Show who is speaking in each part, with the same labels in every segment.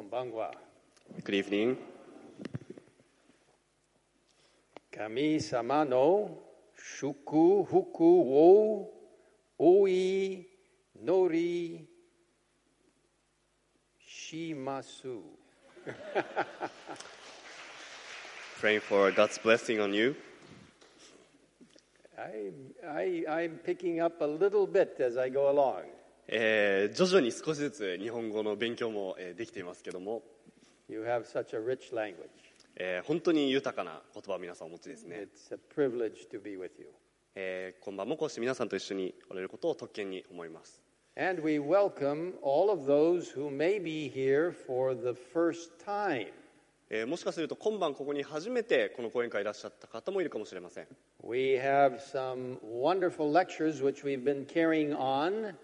Speaker 1: こんばんは。
Speaker 2: Good evening.
Speaker 1: 神様の祝福をお祈りします。
Speaker 2: Praying for God's blessing on you.
Speaker 1: I'm picking up a little bit as I go along.
Speaker 2: 徐々に少しずつ日本語の勉強もできていますけども、
Speaker 1: You have such a rich language.
Speaker 2: 本当に豊かな言葉を皆さんお持ちですね。
Speaker 1: It's a privilege to be with you.
Speaker 2: 今晩もこうして皆さんと一緒におれることを特権に思います。
Speaker 1: And we welcome all of those who may be here for the first time.
Speaker 2: もしかすると今晩ここに初めてこの講演会いらっしゃった方もいるかもしれません。
Speaker 1: We have some wonderful lectures which we've been carrying on.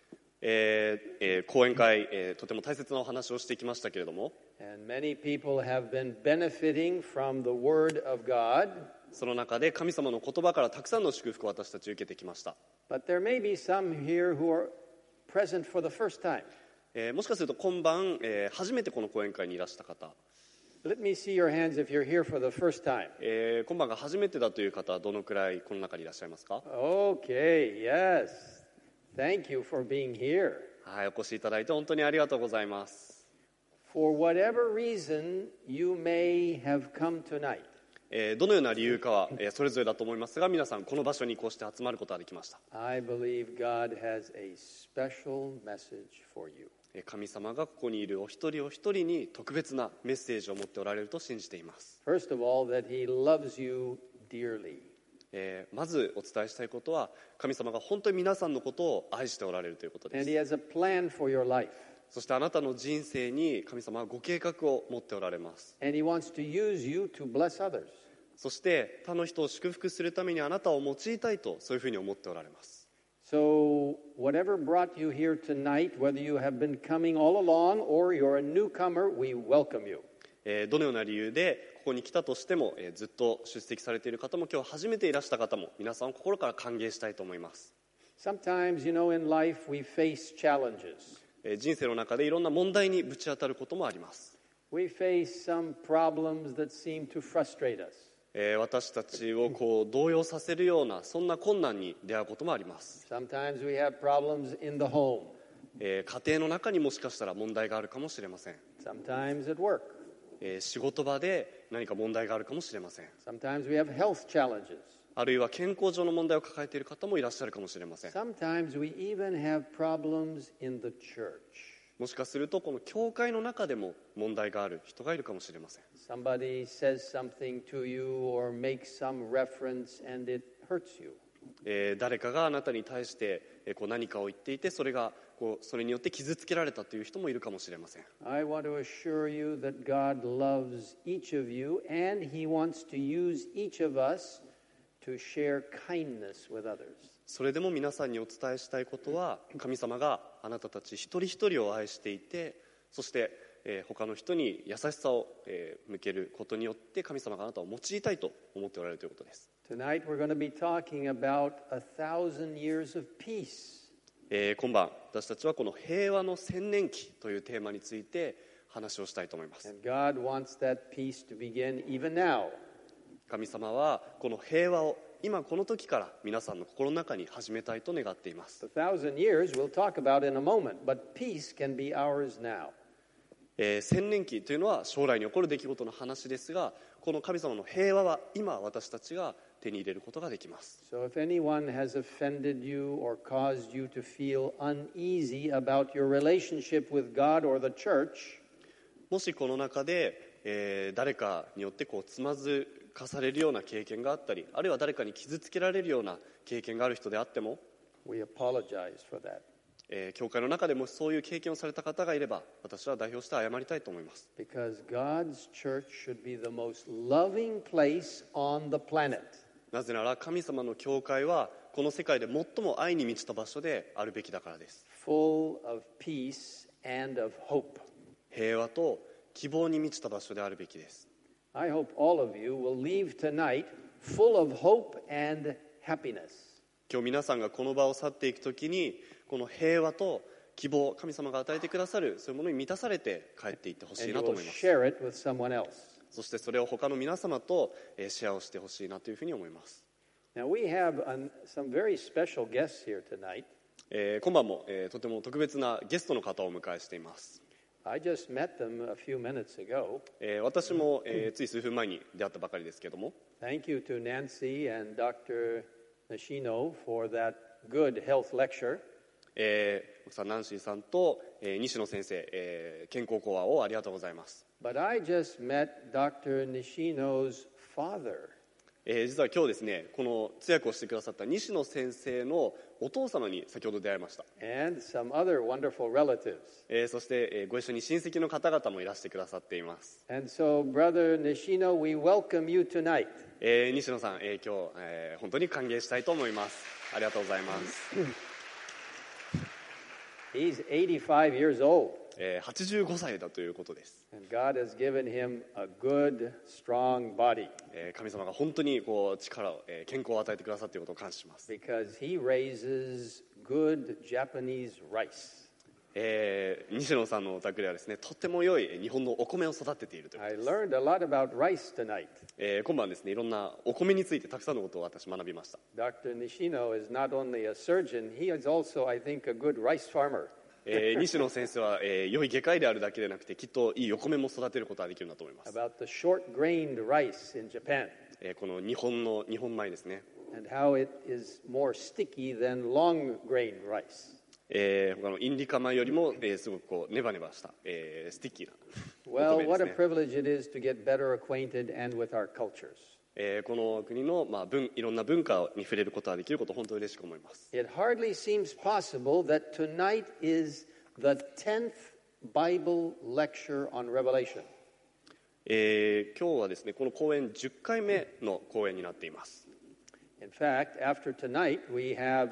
Speaker 2: 講演会、とても大切なお話をしてきましたけれども、
Speaker 1: And many people have been benefiting from the Word of God.
Speaker 2: その中で神様の言葉からたくさんの祝福を私たち受けてきました。
Speaker 1: But there may be some here who are present for the first time.
Speaker 2: もしかすると今晩、初めてこの講演会にいらした方、
Speaker 1: Let me see your hands if you're here for the first time.
Speaker 2: 今晩が初めてだという方はどのくらいこの中にいらっしゃいますか？
Speaker 1: Okay, yes. Thank you for being here.
Speaker 2: はい、お越しいただいて本当にありがとうございます。
Speaker 1: For whatever reason you may have come tonight,
Speaker 2: どのような理由かは、それぞれだと思いますが、皆さんこの場所にこうして集まることができました。
Speaker 1: I believe God has a special message for you.
Speaker 2: 神様がここにいるお一人お一人に特別なメッセージを持っておられると信じています。
Speaker 1: First of all, that He loves you dearly.
Speaker 2: まずお伝えしたいことは、神様が本当に皆さんのことを愛しておられるということで
Speaker 1: And
Speaker 2: す。
Speaker 1: He has a plan for your life.
Speaker 2: そしてあなたの人生に神様はご計画を持っておられます。
Speaker 1: And He wants to use you to bless others.
Speaker 2: そして他の人を祝福するためにあなたを用いたいと、そういうふうに思っておられます。
Speaker 1: So, whatever brought you here tonight, whether you have been coming all along or you're a newcomer, we welcome you.
Speaker 2: どのような理由でここに来たとしても、ずっと出席されている方も今日初めていらした方も、皆さんを心から歓迎したいと思います。
Speaker 1: Sometimes, in life we face challenges.
Speaker 2: 人生の中でいろんな問題にぶち当たることもあります。
Speaker 1: We face some problems that seem to frustrate us.
Speaker 2: 私たちを動揺させるようなそんな困難に出会うこともあります。
Speaker 1: Sometimes we have problems in the home.
Speaker 2: 家庭の中にもしかしたら問題があるかもしれません。
Speaker 1: Sometimes at work.
Speaker 2: 仕事場で何か問題があるかもしれません。
Speaker 1: Sometimes we have health challenges.
Speaker 2: あるいは健康上の問題を抱えている方もいらっしゃるかもしれません。
Speaker 1: Sometimes we even have problems in the church.
Speaker 2: もしかするとこの教会の中でも問題がある人がいるかもしれません。
Speaker 1: Somebody says something to you or makes some reference and it hurts you.
Speaker 2: 誰かがあなたに対して何かを言っていて、それによって傷つけられたという人もいるかもしれません。
Speaker 1: I want to assure you that God loves each of you and He wants to use each of us to share kindness with others.
Speaker 2: それでも皆さんにお伝えしたいことは、神様があなたたち一人一人を愛していて、そして他の人に優しさを向けることによって神様があなたを用いたいと思っておられるということです。
Speaker 1: Tonight we're going to be talking about 1,000 years of peace.
Speaker 2: 今晩私たちはこの平和の千年期というテーマについて話をしたいと思います。
Speaker 1: And God wants that peace to begin even now.
Speaker 2: 神様はこの平和を今この時から皆さんの心の中に始めたいと願っています。
Speaker 1: 1,000 years we'll talk about in a moment, but peace can be ours now.
Speaker 2: 千年期というのは将来に起こる出来事の話ですが、この神様の平和は今私たちが手に入れることができます。
Speaker 1: So if anyone has offended you or caused you to feel uneasy about your relationship with God or the church,
Speaker 2: もしこの中で、誰かによってつまずかされるような経験があったり、あるいは誰かに傷つけられるような経験がある人であっても、
Speaker 1: we apologize for that.
Speaker 2: 教会の中でもそういう経験をされた方がいれば、私は代表して謝りたいと思います。
Speaker 1: Because God's church should be the most loving place on the planet.
Speaker 2: なぜなら神様の教会はこの世界で最も愛に満ちた場所であるべきだからです。
Speaker 1: Full of peace and of hope.
Speaker 2: 平和と希望に満ちた場所であるべきです。
Speaker 1: I hope all of you will leave tonight full of hope and happiness.
Speaker 2: 今日皆さんがこの場を去っていくときに、この平和と希望、神様が与えてくださるそういうものに満たされて帰っていってほし
Speaker 1: And
Speaker 2: い
Speaker 1: you
Speaker 2: なと
Speaker 1: will
Speaker 2: 思います。
Speaker 1: share it with someone else.
Speaker 2: そしてそれを他の皆様とシェアをしてほしいなというふうに思います。
Speaker 1: Now, we have some very special guests here tonight.
Speaker 2: 今晩もとても特別なゲストの方をお迎えしています。
Speaker 1: I just met them a few minutes ago.
Speaker 2: 私もつい数分前に出会ったばかりですけども、
Speaker 1: Thank you to Nancy and Dr. Nishino for that good health lecture.
Speaker 2: 奥さんナンシーさんと西野先生、健康講話をありがとうございます。
Speaker 1: But I just met Dr. Nishino's father.
Speaker 2: 実は今日ですね、この通訳をしてくださった西野先生のお父様に先ほど出会いました。
Speaker 1: And some other wonderful relatives.
Speaker 2: そして、ご一緒に親戚の方々もいらしてくださっています。
Speaker 1: And so, Brother Nishino, we welcome you tonight.
Speaker 2: 西野さん、今日、本当に歓迎したいと思います。ありがとうございます。
Speaker 1: He's 85 years old,
Speaker 2: 85歳だということです。
Speaker 1: and God has given him a good, strong body
Speaker 2: 神様が本当に力を、健康を与えてくださっていることを感謝します。
Speaker 1: because he raises good Japanese rice.
Speaker 2: 西野さんのお宅ではですね、とっても良い日本のお米を育てているというこ
Speaker 1: I
Speaker 2: とです。
Speaker 1: learned a lot about rice tonight.
Speaker 2: 今晩ですね、いろんなお米についてたくさんのことを私学びました。
Speaker 1: Dr. Nishino is not only a surgeon, he is also, I think, a good rice farmer.
Speaker 2: 西野先生は、良い外科医であるだけでなくて、きっといいお米も育てることができるんだと思います。
Speaker 1: About the short-grained rice in Japan
Speaker 2: この日本米ですね、
Speaker 1: and how it is more sticky than long-grained rice.
Speaker 2: 他のインディカ米よりも、すごくネバネバした、スティッキーなお
Speaker 1: Well,
Speaker 2: 米
Speaker 1: what
Speaker 2: で
Speaker 1: a
Speaker 2: すね。
Speaker 1: privilege it is to get better acquainted and with our cultures.
Speaker 2: この国の、いろんな文化に触れることができることを本当に嬉しく思います。
Speaker 1: It hardly seems possible that tonight is the 10th Bible lecture on Revelation.
Speaker 2: 今日はですね、この講演10回目の講演になっています。
Speaker 1: In fact, after tonight, we have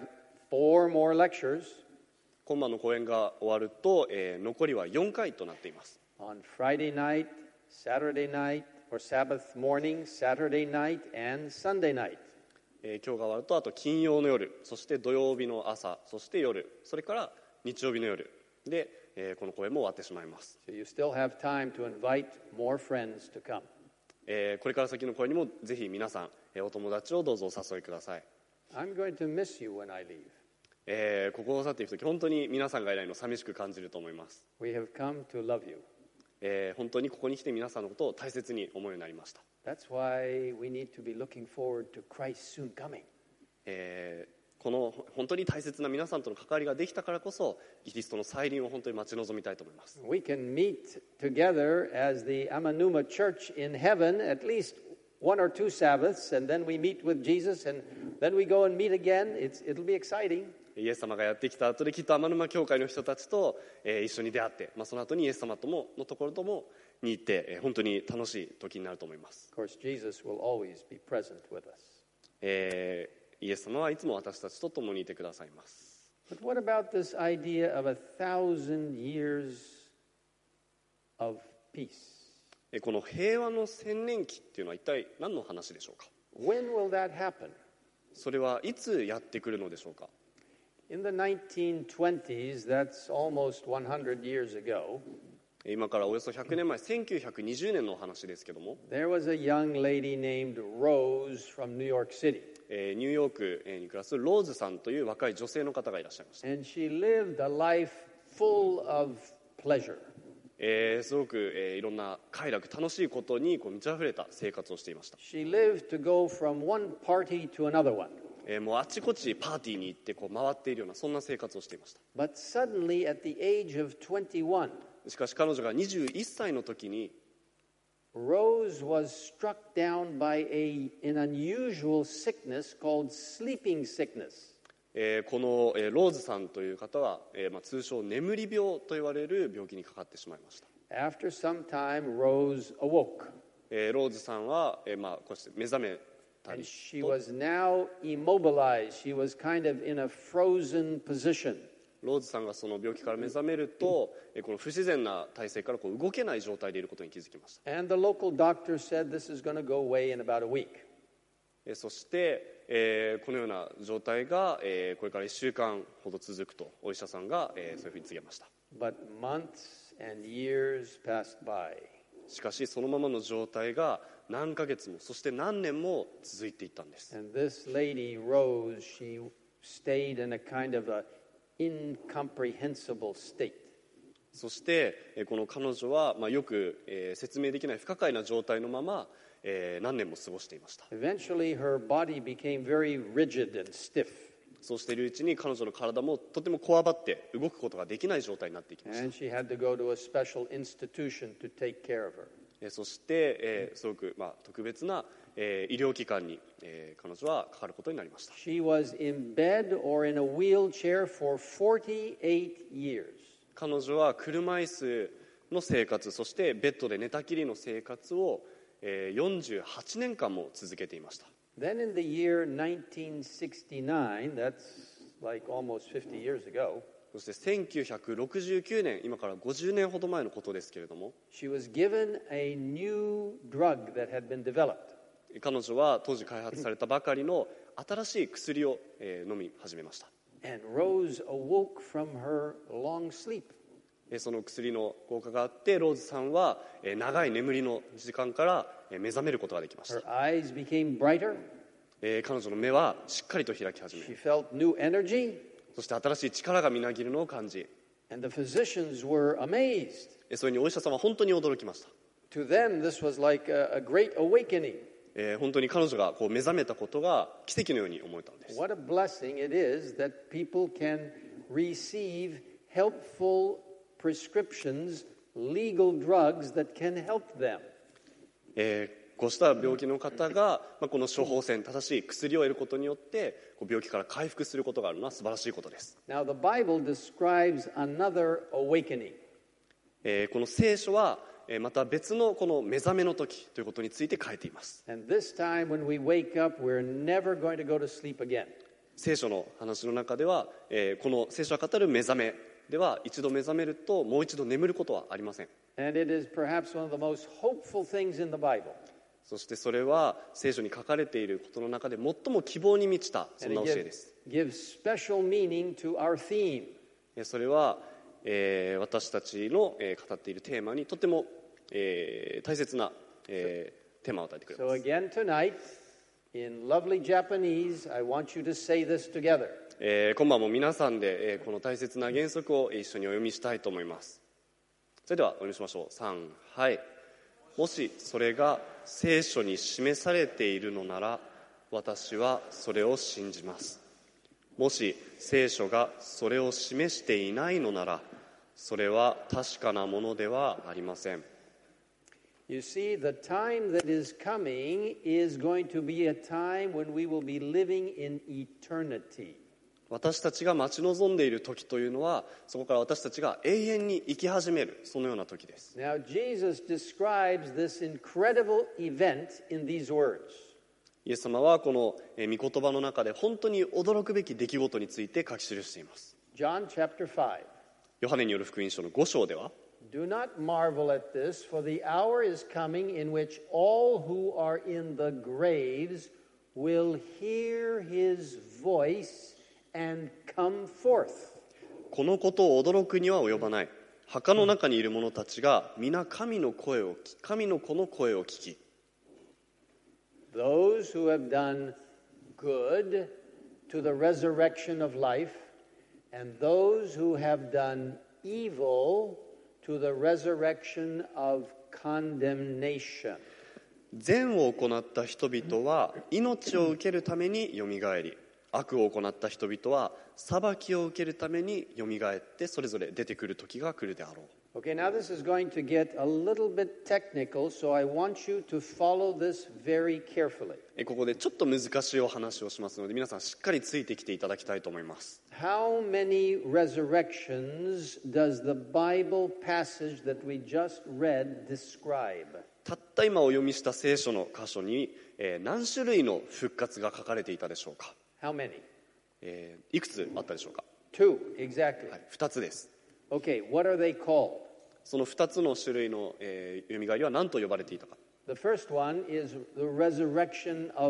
Speaker 1: 4 more lectures
Speaker 2: 今晩の講演が終わると、残りは4回となっています。
Speaker 1: on Friday night, Saturday night, or Sabbath morning, Saturday night, and Sunday night.
Speaker 2: 今日が終わると、あと金曜の夜、そして土曜日の朝、そして夜、それから日曜日の夜で、この講演も終わってしまいます。
Speaker 1: So you still have time to invite more friends to come.
Speaker 2: これから先の講演にもぜひ皆さん、お友達をどうぞお誘いください。
Speaker 1: I'm going to miss you when I leave.
Speaker 2: ここを去っていくとき、本当に皆さんがいないのを寂しく感じると思います。
Speaker 1: We have come to love you.
Speaker 2: 本当にここに来て皆さんのことを大切に思うようになりました。
Speaker 1: That's why we need to be looking forward to Christ's soon coming.
Speaker 2: この本当に大切な皆さんとの関わりができたからこそ、キリストの再臨を本当に待ち望みたいと思います。
Speaker 1: We can meet together as the Amanuma Church in heaven at least 1 or 2 Sabbaths, and then we meet with Jesus, and then we go and meet again. It'll be exciting.
Speaker 2: イエス様がやってきた後できっと天沼教会の人たちと、一緒に出会って、その後にイエス様とものところともに行って、本当に楽しい時になると思います。
Speaker 1: Of course, Jesus will always be present with us.
Speaker 2: イエス様はいつも私たちと共にいてくださいます。
Speaker 1: But what about this idea of 1,000 years of peace?
Speaker 2: この平和の千年期っていうのは一体何の話でしょうか。
Speaker 1: When will that happen?
Speaker 2: それはいつやってくるのでしょうか。
Speaker 1: In the 1920s, that's almost 100 years ago,
Speaker 2: 今からおよそ100年前、1920年のお話ですけども、
Speaker 1: there was a young lady named Rose from New York City.
Speaker 2: ニューヨークに暮らすローズさんという若い女性の方がいらっしゃいました。
Speaker 1: And she lived a life full of pleasure.
Speaker 2: すごく、いろんな快楽、楽しいことに満ち溢れた生活をしていました。
Speaker 1: She lived to go from one party to another one.
Speaker 2: もうあちこちパーティーに行って回っているようなそんな生活をしていました。
Speaker 1: But suddenly, at the age of 21,
Speaker 2: しかし彼女が21歳の時に
Speaker 1: Rose was struck down by an unusual sickness called sleeping sickness.
Speaker 2: このローズさんという方は、通称眠り病と言われる病気にかかってしまいました。
Speaker 1: After some time, Rose awoke,
Speaker 2: ローズさんは、こうして目覚めた
Speaker 1: and
Speaker 2: り
Speaker 1: she was now immobilized. She was kind of in a frozen position.
Speaker 2: ローズさんがその病気から目覚めると、この不自然な体勢から動けない状態でいることに気づきました。
Speaker 1: And the local doctor said this is going to go away in about a week.
Speaker 2: そして、このような状態が、これから1週間ほど続くとお医者さんが、そういうふうに告げました。
Speaker 1: But months and years passed by.
Speaker 2: しかしそのままの状態が何ヶ月もそして何年も続いていったんです。
Speaker 1: And this lady, Rose, she stayed in a kind of a incomprehensible state.
Speaker 2: そしてこの彼女は、よく、説明できない不可解な状態のまま、何年も過ごしていました。
Speaker 1: Eventually, her body became very rigid and stiff.
Speaker 2: そうしているうちに彼女の体もとてもこわばって動くことができない状態になっていきました。
Speaker 1: And she had to go to a special institution to take care of her.
Speaker 2: そして、すごく、特別な、医療機関に、彼女はかかることになりました。
Speaker 1: She was in bed or in a wheelchair for 48 years.
Speaker 2: 彼女は車椅子の生活、そしてベッドで寝たきりの生活を、48年間も続けていました。
Speaker 1: Then in the year 1969, that's like almost 50 years ago,
Speaker 2: そして1969年、今から50年ほど前のことですけれども、
Speaker 1: she was given a new drug that had been developed.
Speaker 2: 彼女は当時開発されたばかりの新しい薬を、飲み始めました。
Speaker 1: And Rose awoke from her long sleep.
Speaker 2: その薬の効果があってローズさんは長い眠りの時間から目覚めることができました。
Speaker 1: Her eyes became brighter.
Speaker 2: 彼女の目はしっかりと開き始め、
Speaker 1: She felt new energy.
Speaker 2: そして新しい力がみなぎるのを感じ、
Speaker 1: And the physicians were amazed.
Speaker 2: それにお医者さんは本当に驚きました。
Speaker 1: To them, this was like a great awakening.
Speaker 2: 本当に彼女がこう目覚めたことが奇跡のように思えたんです。
Speaker 1: What a blessing it is that people can receive helpful prescriptions, legal drugs that can help them.
Speaker 2: こうした病気の方が、この処方箋、正しい薬を得ることによってこう病気から回復することがあるのは素晴らしいことです。
Speaker 1: Now, the Bible describes another awakening.
Speaker 2: この聖書はまた別のこの目覚めの時ということについて書いています。
Speaker 1: And this time when we wake up, we're never going to go to sleep again.
Speaker 2: 聖書の話の中では、この聖書が語る目覚めでは一度目覚めるともう一度眠ることはありません。
Speaker 1: And it is perhaps one of the most hopeful things in the Bible.
Speaker 2: そしてそれは聖書に書かれていることの中で最も希望に満ちたそん
Speaker 1: And
Speaker 2: な
Speaker 1: it
Speaker 2: 教えです。
Speaker 1: gives special meaning to our theme.
Speaker 2: それは、私たちの、語っているテーマにとても、大切な、テーマを与えてくれま
Speaker 1: So
Speaker 2: す。
Speaker 1: again tonight, in lovely Japanese, I want you to say this together.
Speaker 2: 今晩も皆さんで、この大切な原則を一緒にお読みしたいと思います。それではお読みしましょう。3、はい。もしそれが聖書に示されているのなら私はそれを信じます。もし聖書がそれを示していないのならそれは確かなものではありません。
Speaker 1: You see, the time that is coming is going to be a time when we will be living in eternity.
Speaker 2: 私たちが待ち望んでいる時というのはそこから私たちが永遠に生き始めるそのような時です。
Speaker 1: Now, Jesus describes this incredible event in these words.
Speaker 2: イエス様はこの御言葉の中で本当に驚くべき出来事について書き記しています。
Speaker 1: John chapter 5.
Speaker 2: ヨハネによる福音書の5章では
Speaker 1: Do not marvel at this, for the hour is coming in which all who are in the graves will hear his voice and come forth.
Speaker 2: このことを驚くには及ばない。墓の中にいる者たちが皆神の子の声を聞き、
Speaker 1: Those who have done good to the resurrection of life, and those who have done evil to the resurrection of condemnation.
Speaker 2: 善を行った人々は命を受けるためによみがえり、悪を行った人々は裁きを受けるためによみがえってそれぞれ出てくる時が来るであろう。
Speaker 1: Okay, now this is going to get a little bit technical, so I want you to follow this very carefully.
Speaker 2: ここでちょっと難しいお話をしますので皆さんしっかりついてきていただきたいと思います。
Speaker 1: How many resurrections does the Bible passage that we just read describe?
Speaker 2: たった今お読みした聖書の箇所に、何種類の復活が書かれていたでしょうか。
Speaker 1: How many?
Speaker 2: いくつあったでしょうか。
Speaker 1: Two, exactly.
Speaker 2: 2つです。
Speaker 1: Okay, what are they called?
Speaker 2: その2つの種類の、よみがえりは何と呼ばれていたか。
Speaker 1: The first one is the resurrection of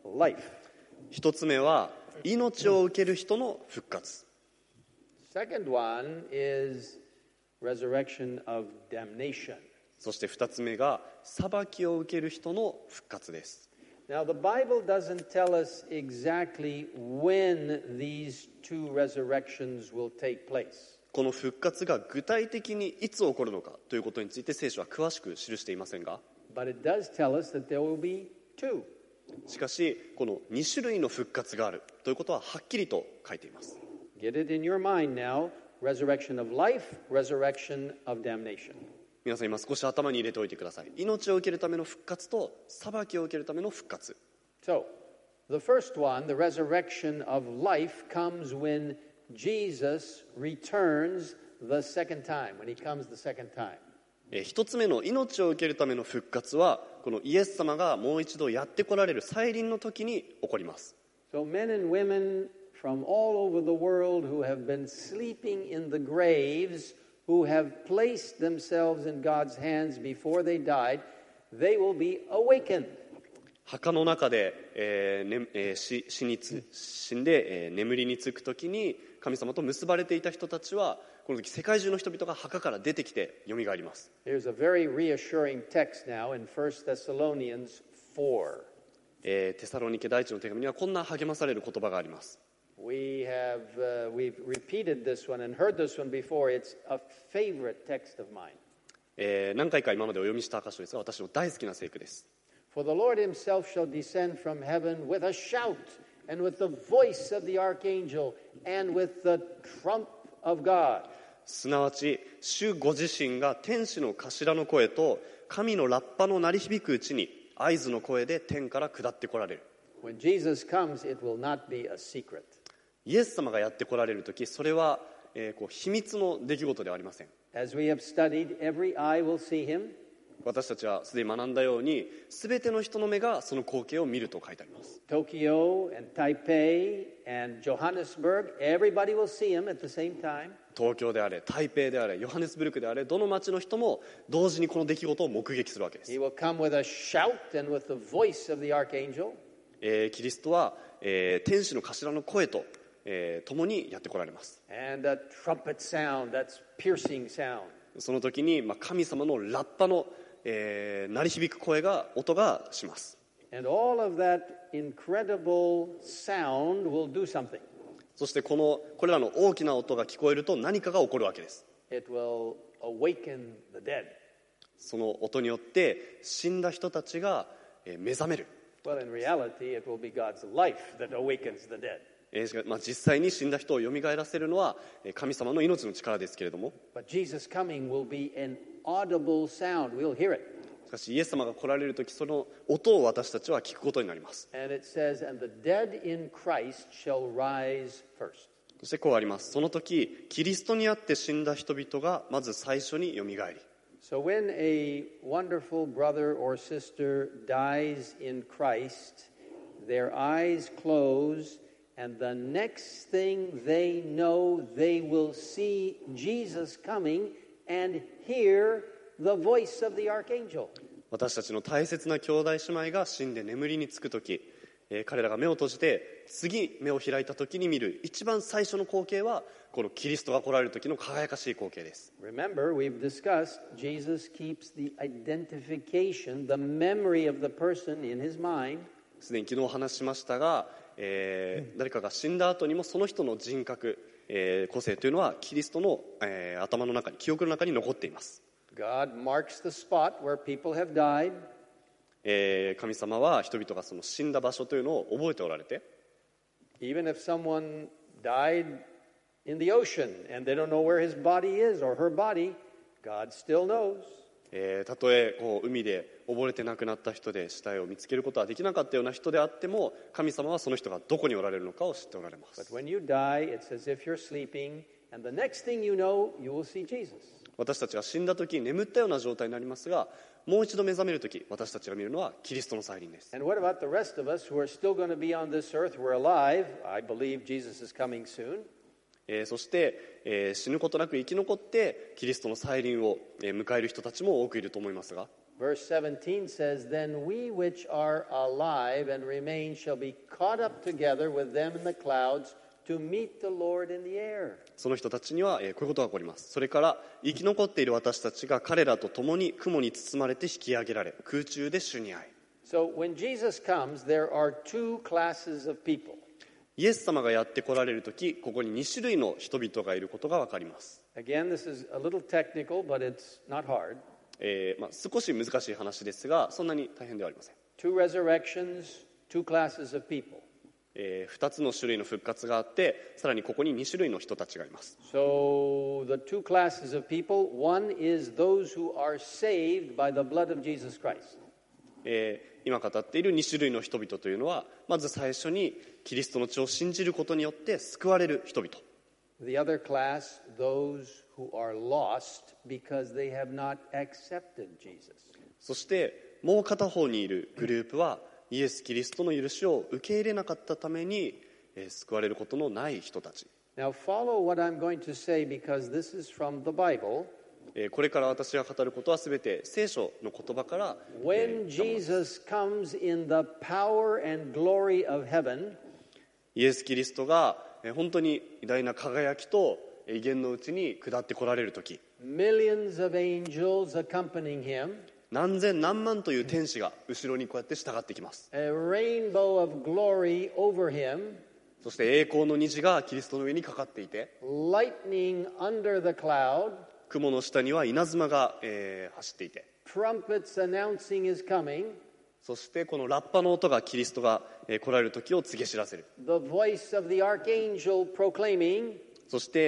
Speaker 1: life.
Speaker 2: 一つ目は命を受ける人の復活。
Speaker 1: Second one is resurrection of damnation.
Speaker 2: そして二つ目が裁きを受ける人の復活です。
Speaker 1: Now, the Bible doesn't tell us exactly when these two resurrections will take place.
Speaker 2: この復活が具体的にいつ起こるのかということについて聖書は詳しく記していませんが、
Speaker 1: But it does tell us that there will be two.
Speaker 2: しかしこの2種類の復活があるということははっきりと書いています。
Speaker 1: Get it in your mind now. Resurrection of life, resurrection of damnation.
Speaker 2: 皆さん今少し頭に入れておいてください。命を受けるための復活と裁きを受けるための復活。
Speaker 1: So, the first one, the resurrection of life, comes when Jesus returns the second time, when he comes the second time.
Speaker 2: 一つ目の命を受けるための復活はこのイエス様がもう一度やって来られる再臨の時に起こります。
Speaker 1: So men and women from all over the world who have been sleeping in the graves, who have placed themselves in God's hands before they died, they will be awakened.
Speaker 2: 墓の中で、死んで、眠りにつく時に神様と結ばれていた人たちはこの時世界中の人々が墓から出てきてよみがえります。
Speaker 1: Here's a very reassuring text now in 1 Thessalonians 4.
Speaker 2: テサロニケ第一の手紙にはこんな励まされる言葉があります。
Speaker 1: We've repeated this one and heard this one before. It's a favorite text of mine.
Speaker 2: 何回か今までお読みした箇所ですが私の大好きな聖句です。
Speaker 1: For the Lord himself shall descend from heaven with a shout and with the voice of the archangel and with the trump of God.
Speaker 2: すなわち主ご自身が天使の頭の声と神のラッパの鳴り響くうちに合図の声で天から下ってこられる。
Speaker 1: When Jesus comes, it will not be a secret.
Speaker 2: イエス様がやってこられる時それは、秘密の出来事ではありません。
Speaker 1: As we have studied, every eye will see him.
Speaker 2: 私たちはすでに学んだように全ての人の目がその光景を見ると書いてあります。
Speaker 1: Tokyo and Taipei and Johannesburg, everybody will see him at the same time.
Speaker 2: 東京であれ台北であれヨハネスブルクであれどの町の人も同時にこの出来事を目撃するわけです。
Speaker 1: He will come with a shout and with the voice of the archangel.
Speaker 2: キリストは、天使の頭の声と、共にやってこられます。
Speaker 1: And a trumpet sound, that's piercing sound.
Speaker 2: その時に、神様のラッパの、鳴り響く音がします。
Speaker 1: And all of that incredible sound will do something.
Speaker 2: そしてこれらの大きな音が聞こえると何かが起こるわけです。
Speaker 1: It will awaken the dead.
Speaker 2: その音によって死んだ人たちが目覚める。
Speaker 1: Well, in reality, it will be God's life that awakens the dead.
Speaker 2: 実際に死んだ人をよみがえらせるのは神様の命の力ですけれども、
Speaker 1: But Jesus' coming will be an audible sound. We'll hear it.
Speaker 2: しかしイエス様が来られる時その音を私たちは聞くことになります。
Speaker 1: And it says, and the dead in Christ shall rise first.
Speaker 2: そしてこうあります。その時キリストにあって死んだ人々がまず最初によみがえり、
Speaker 1: So when a wonderful brother or sister dies in Christ, their eyes close, and the next thing they know, they will see Jesus coming and hear the voice of the archangel.
Speaker 2: 私たちの大切な兄弟姉妹が死んで眠りにつく時、彼らが目を閉じて次目を開いた時に見る一番最初の光景はこのキリストが来られる時の輝かしい光景です。
Speaker 1: Remember, we've discussed Jesus keeps the identification, the memory of the person in his mind.
Speaker 2: すでに昨日話しましたが、誰かが死んだ後にもその人の人格、個性というのはキリストの、頭の中に記憶の中に残っています。
Speaker 1: God marks the spot where people have died.
Speaker 2: 神様は人々がその死んだ場所というのを覚えておられて、
Speaker 1: Even if someone died in the ocean and they don't know where his body is or her body, God still knows.
Speaker 2: たとえ海で溺れて亡くなった人で死体を見つけることはできなかったような人であっても神様はその人がどこにおられるのかを知っておられます。
Speaker 1: But when you die, it's as if you're sleeping, and the next thing you know, you will see Jesus.
Speaker 2: 私たちが死んだ時眠ったような状態になりますが、もう一度目覚める時私たちが見るのはキリストの再臨です。
Speaker 1: And what about the rest of us who are still going to be on this earth? We're alive. I believe Jesus is coming soon.
Speaker 2: そして、死ぬことなく生き残ってキリストの再臨を迎える人たちも多くいると思いますが、
Speaker 1: Verse 17 says, Then we which are alive and remain shall be caught up together with them in the clouds to meet the Lord in the air.
Speaker 2: その人たちにはこういうことが起こります。それから生き残っている私たちが彼らと共に雲に包まれて引き上げられ、空中で主に会い。
Speaker 1: So when Jesus comes, there are two classes of people.
Speaker 2: イエス様がやって来られるとき、ここに2種類の人々がいることが分かります。
Speaker 1: Again, this is a little technical, but it's not hard.
Speaker 2: 少し難しい話ですが、そんなに大変ではありません。
Speaker 1: Two resurrections, two classes of people.
Speaker 2: 2つの種類の復活があって、さらにここに2種類の人たちがいます。
Speaker 1: So the two classes of people, one is those who are saved by the blood of Jesus Christ.
Speaker 2: 今語っている2種類の人々というのは、まず最初にキリストの血を信じることによって救われる人々。
Speaker 1: The other class, those who are lost because they have not accepted Jesus.
Speaker 2: そしてもう片方にいるグループはイエス・キリストの許しを受け入れなかったために、救われることのない人たち。
Speaker 1: Now follow what I'm going to say because this is from the Bible.
Speaker 2: これから私が語ることはすべて聖書の言葉から、
Speaker 1: When Jesus comes in the power and glory of heaven,
Speaker 2: イエス・キリストが本当に偉大な輝きと威厳のうちに下って来られるとき、
Speaker 1: millions of angels accompanying him,
Speaker 2: 何千何万という天使が後ろにこうやって従ってきます。
Speaker 1: a rainbow of glory over him,
Speaker 2: そして栄光の虹がキリストの上にかかっていて、
Speaker 1: lightning under the cloud,
Speaker 2: 雲の下には稲妻が、走っていて、
Speaker 1: trumpets announcing his coming,
Speaker 2: そしてこのラッパの音がキリストが、来られる時を告げ知らせる。
Speaker 1: the voice of the archangel proclaiming,
Speaker 2: そして、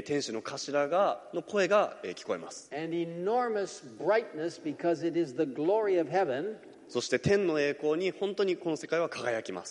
Speaker 2: 天使の頭の声が、聞こえます。
Speaker 1: and enormous brightness because it is the glory of heaven.
Speaker 2: そして天の栄光に本当にこの世界は輝きます。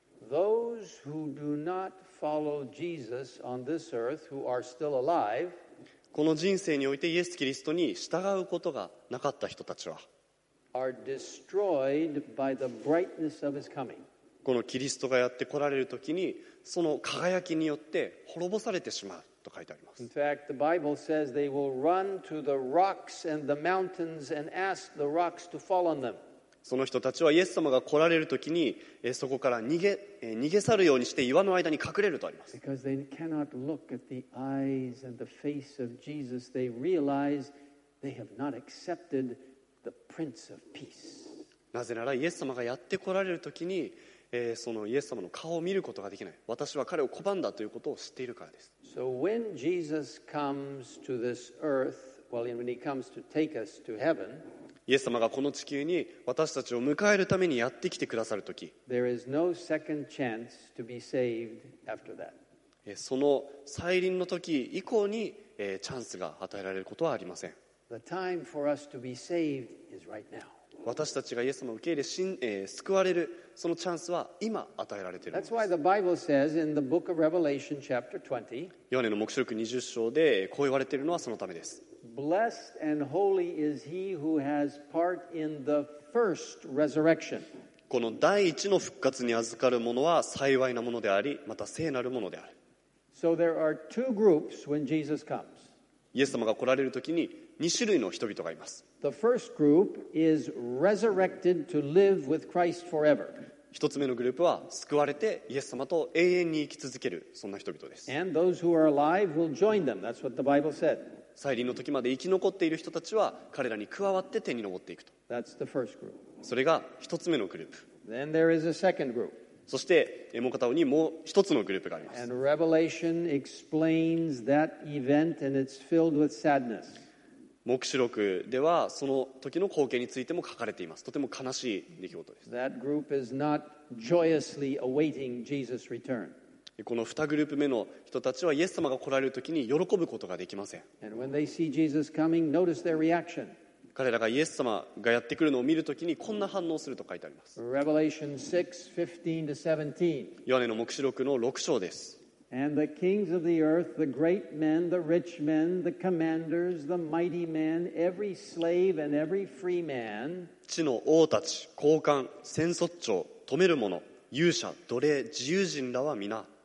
Speaker 1: Those who do not follow Jesus on this earth, who are still alive,
Speaker 2: この人生においてイエス・キリストに従うことがなかった人たちは、
Speaker 1: are destroyed by the brightness of his coming.
Speaker 2: このキリストがやって来られる時にその輝きによって滅ぼされてしまうと書いてあります。
Speaker 1: In fact, the Bible says they will run to the rocks and the mountains and ask the rocks to fall on them.
Speaker 2: その人たちはイエス様が来られる時にそこから逃げ去るようにして岩の間に隠れるとあります。
Speaker 1: Because they cannot look at the eyes and the face of Jesus, they realize they have not accepted the Prince of Peace.
Speaker 2: なぜならイエス様がやって来られる時に、そのイエス様の顔を見ることができない。私は彼を拒んだということを知っているからです。
Speaker 1: So when Jesus comes to this earth, well, when he comes to take us to heaven,
Speaker 2: イエス様がこの地球に私たちを迎えるためにやってきてくださる時、
Speaker 1: there is no second chance to be saved after that.
Speaker 2: その再臨の時以降にチャンスが与えられることはありません。
Speaker 1: The time for us to be saved is right now.
Speaker 2: 私たちがイエス様を受け入れ救われるそのチャンスは今与えられているので
Speaker 1: That's
Speaker 2: す。
Speaker 1: why the Bible says in the book of Revelation, chapter 20,
Speaker 2: ヨハネの黙示録20章でこう言われているのはそのためです。
Speaker 1: Blessed and holy is he who has part in the first resurrection.
Speaker 2: この第一の復活に預かるものは幸いなものであり、また聖なるものである。
Speaker 1: So there are two groups when Jesus comes.
Speaker 2: イエス様が来られる時に2種類の人々がいます。
Speaker 1: The first group is resurrected to live with Christ forever.
Speaker 2: 一つ目のグループは救われてイエス様と永遠に生き続ける、そんな人々です。
Speaker 1: And those who are alive will join them. That's what the Bible said.
Speaker 2: 再臨の時まで生き残っている人たちは彼らに加わって天に昇っていくと。
Speaker 1: That's the first group.
Speaker 2: それが一つ目のグループ。
Speaker 1: Then there is a second group.
Speaker 2: そしてもう片方にもう一つのグループがあります。
Speaker 1: And Revelation explains that event, and it's filled with sadness.
Speaker 2: 黙示録ではその時の光景についても書かれています。とても悲しい出来事です。
Speaker 1: That group is not joyously awaiting Jesus' return.
Speaker 2: この2グループ目の人たちはイエス様が来られる時に喜ぶことができません。
Speaker 1: And when they see Jesus coming, notice their reaction.
Speaker 2: 彼らがイエス様がやってくるのを見る時にこんな反応をすると書いてあります。
Speaker 1: Revelation 6:15 to 17.
Speaker 2: ヨハネの黙示録の6章です。
Speaker 1: And the kings of the earth, the great men, the rich men, the commanders, the mighty men, every slave and every free man,
Speaker 2: 地の王たち、高官、戦率長、富める者、勇者、奴隷、自由人らは皆、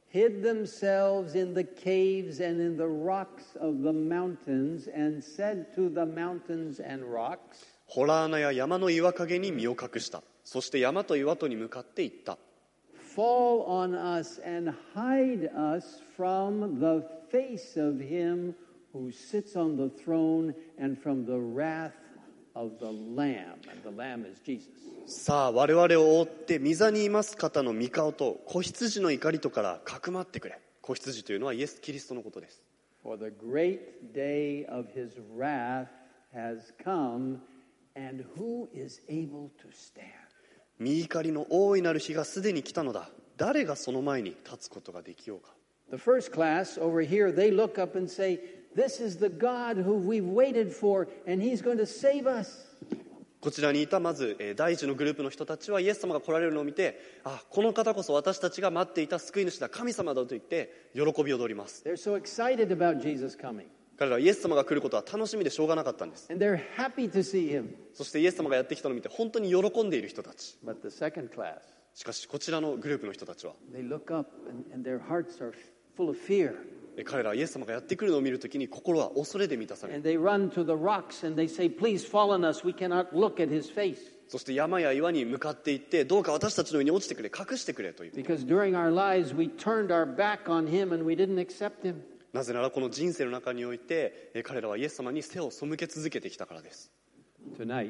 Speaker 1: hid themselves in the caves and in the rocks of the mountains, and said to the mountains and rocks,
Speaker 2: 洞穴や山の岩陰に身を隠した。そして山と岩とに向かって言った。
Speaker 1: Fall on us and hide us from the face of him who sits on the throne and from the wrath of the Lamb. And the Lamb is Jesus.
Speaker 2: さあ我々を覆って御座にいます方の御顔と子羊の怒りとからかくまってくれ。子羊というのはイエス・キリストのことです。
Speaker 1: For the great day of his wrath has come, and who is able to stand?
Speaker 2: 御怒りの大いなる日がすでに来たのだ。誰がその前に立つことができようか。
Speaker 1: The first class over here, they look up and say, this is the God who we've waited for, and he's going to save us.
Speaker 2: こちらにいたまず第一のグループの人たちはイエス様が来られるのを見て、あ、この方こそ私たちが待っていた救い主だ、神様だと言って喜びを踊ります。
Speaker 1: They're so excited about Jesus coming,
Speaker 2: 彼らはイエス様が来ることは楽しみでしょうがなかったんです。
Speaker 1: and they're happy to see him.
Speaker 2: そしてイエス様がやってきたのを見て本当に喜んでいる人たち。
Speaker 1: But the second class,
Speaker 2: しかしこちらのグループの人たちは
Speaker 1: they look up, and their hearts are full of fear.
Speaker 2: 彼らはイエス様がやってくるのを見るときに心は恐れで満たされる。
Speaker 1: And they run to the rocks, and they say, please fall on us. We cannot look at his face.
Speaker 2: そして山や岩に向かっていって、どうか私たちの上に落ちてくれ、隠してくれという。
Speaker 1: Because during our lives, we turned our back on him, and we didn't accept him.
Speaker 2: なぜならこの人生の中において彼らはイエス様に背を背け続けてきたからです。
Speaker 1: Tonight,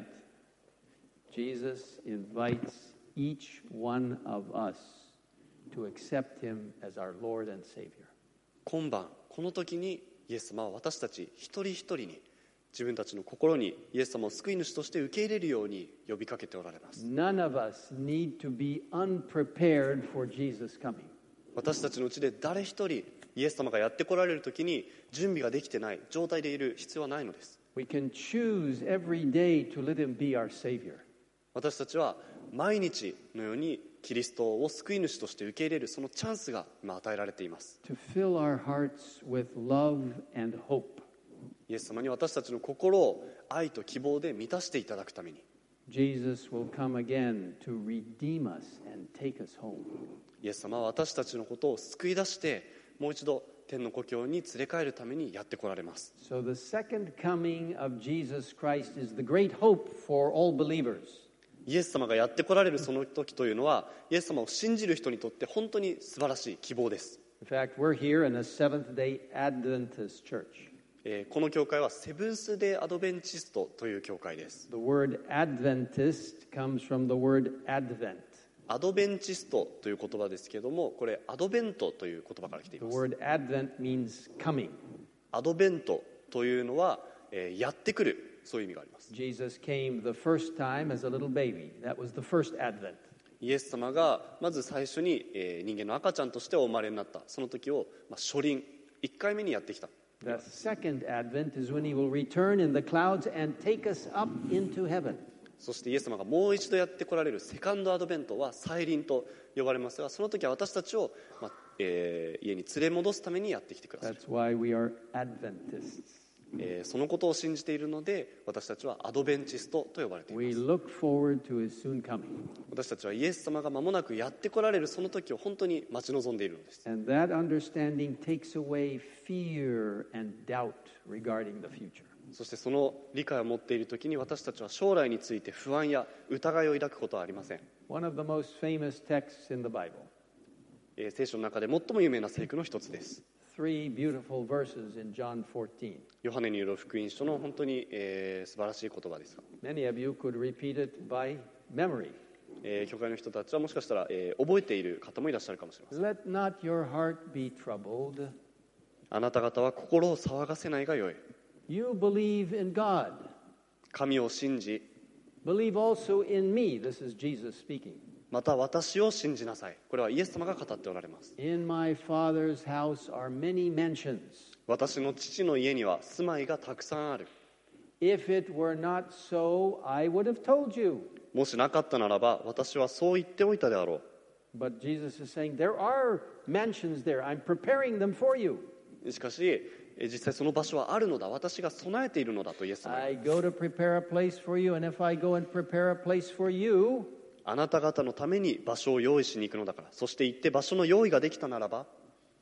Speaker 1: Jesus invites each one of us to accept him as our Lord and Savior.
Speaker 2: 今晩この時にイエス様は私たち一人一人に自分たちの心にイエス様を救い主として受け入れるように呼びかけておられます。
Speaker 1: None of us need to be unprepared for Jesus' coming.
Speaker 2: 私たちのうちで誰一人イエス様がやって来られる時に準備ができてない状態でいる必要はないのです。
Speaker 1: We can choose every day to let him be our Savior.
Speaker 2: 私たちは毎日のようにキリストを救い主として受け入れるそのチャンスが今与えられています。
Speaker 1: To fill our hearts with love and hope.
Speaker 2: イエス様に私たちの心を愛と希望で満たしていただくために
Speaker 1: Jesus will come again to redeem us and take us home.
Speaker 2: イエス様は私たちのことを救い出してもう一度天の故郷に連れ帰るためにやって来られます。
Speaker 1: So the second coming of Jesus Christ is the great hope for all believers.
Speaker 2: イエス様がやって来られるその時というのはイエス様を信じる人にとって本当に素晴らしい希望です。
Speaker 1: In fact, we're here in a Seventh-day Adventist church.
Speaker 2: この教会はセブンス・デー・アドベンチストという教会です。
Speaker 1: The word Adventist comes from the word Advent.
Speaker 2: アドベンチストという言葉ですけれども、これアドベントという言葉から来てい
Speaker 1: The
Speaker 2: ます。
Speaker 1: word Advent means coming.
Speaker 2: アドベントというのは、やってくる、そういう意味があります。
Speaker 1: Jesus came the first time as a little baby. That was the first Advent.
Speaker 2: イエス様がまず最初に、人間の赤ちゃんとしてお生まれになったその時を、初臨1回目にやってきた。
Speaker 1: The second Advent is when he will return in the clouds and take us up into heaven.
Speaker 2: そしてイエス様がもう一度やって来られるセカンドアドベントは再臨と呼ばれますが、その時は私たちを、家に連れ戻すためにやってきてくださる。
Speaker 1: That's why we are Adventists.
Speaker 2: そのことを信じているので私たちはアドベンチストと呼ばれていま
Speaker 1: We
Speaker 2: す。
Speaker 1: look forward to his soon coming.
Speaker 2: 私たちはイエス様が間もなくやって来られるその時を本当に待ち望んでいるのです。
Speaker 1: And that understanding takes away fear and doubt regarding the future.
Speaker 2: そしてその理解を持っている時に私たちは将来について不安や疑いを抱くことはありません。
Speaker 1: One of the most famous texts in the Bible.
Speaker 2: 聖書の中で最も有名な聖句の一つです。
Speaker 1: Three beautiful verses in John 14.
Speaker 2: ヨハネによる福音書の本当に、素晴らしい言葉ですが、
Speaker 1: Many of you could repeat it by memory.
Speaker 2: 教会の人たちはもしかしたら、覚えている方もいらっしゃるかもしれません。
Speaker 1: Let not your heart be troubled.
Speaker 2: あなた方は心を騒がせないがよい。
Speaker 1: You believe in God.
Speaker 2: 神を信じ、
Speaker 1: Believe also in me. This is Jesus speaking.
Speaker 2: また私を信じなさい。これはイエス様が語っておられます。
Speaker 1: In my Father's house are many mansions.
Speaker 2: 私の父の家には住まいがたくさんある。
Speaker 1: If it were not so, I would have told you.
Speaker 2: もしなかったならば私はそう言っておいたであろ
Speaker 1: But Jesus is saying, there are mansions there. I'm preparing them for you.
Speaker 2: う。しかし実際その場所はあるのだ。私が備えているのだとイエス様が。
Speaker 1: I go to prepare a place for you, and if I go and prepare a place for you,
Speaker 2: あなた方のために場所を用意しに行くのだから。そして行って場所の用意ができたならば、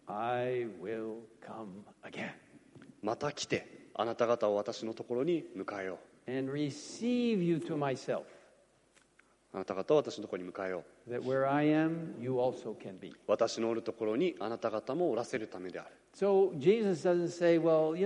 Speaker 1: I will come again.
Speaker 2: また来てあなた方を私のところに迎えよう。
Speaker 1: And receive you to myself,
Speaker 2: あなた方を私のところに迎えよう。
Speaker 1: that where I am, you also can be.
Speaker 2: 私のおるところにあなた方もおらせるためである。
Speaker 1: So Jesus doesn't say, well,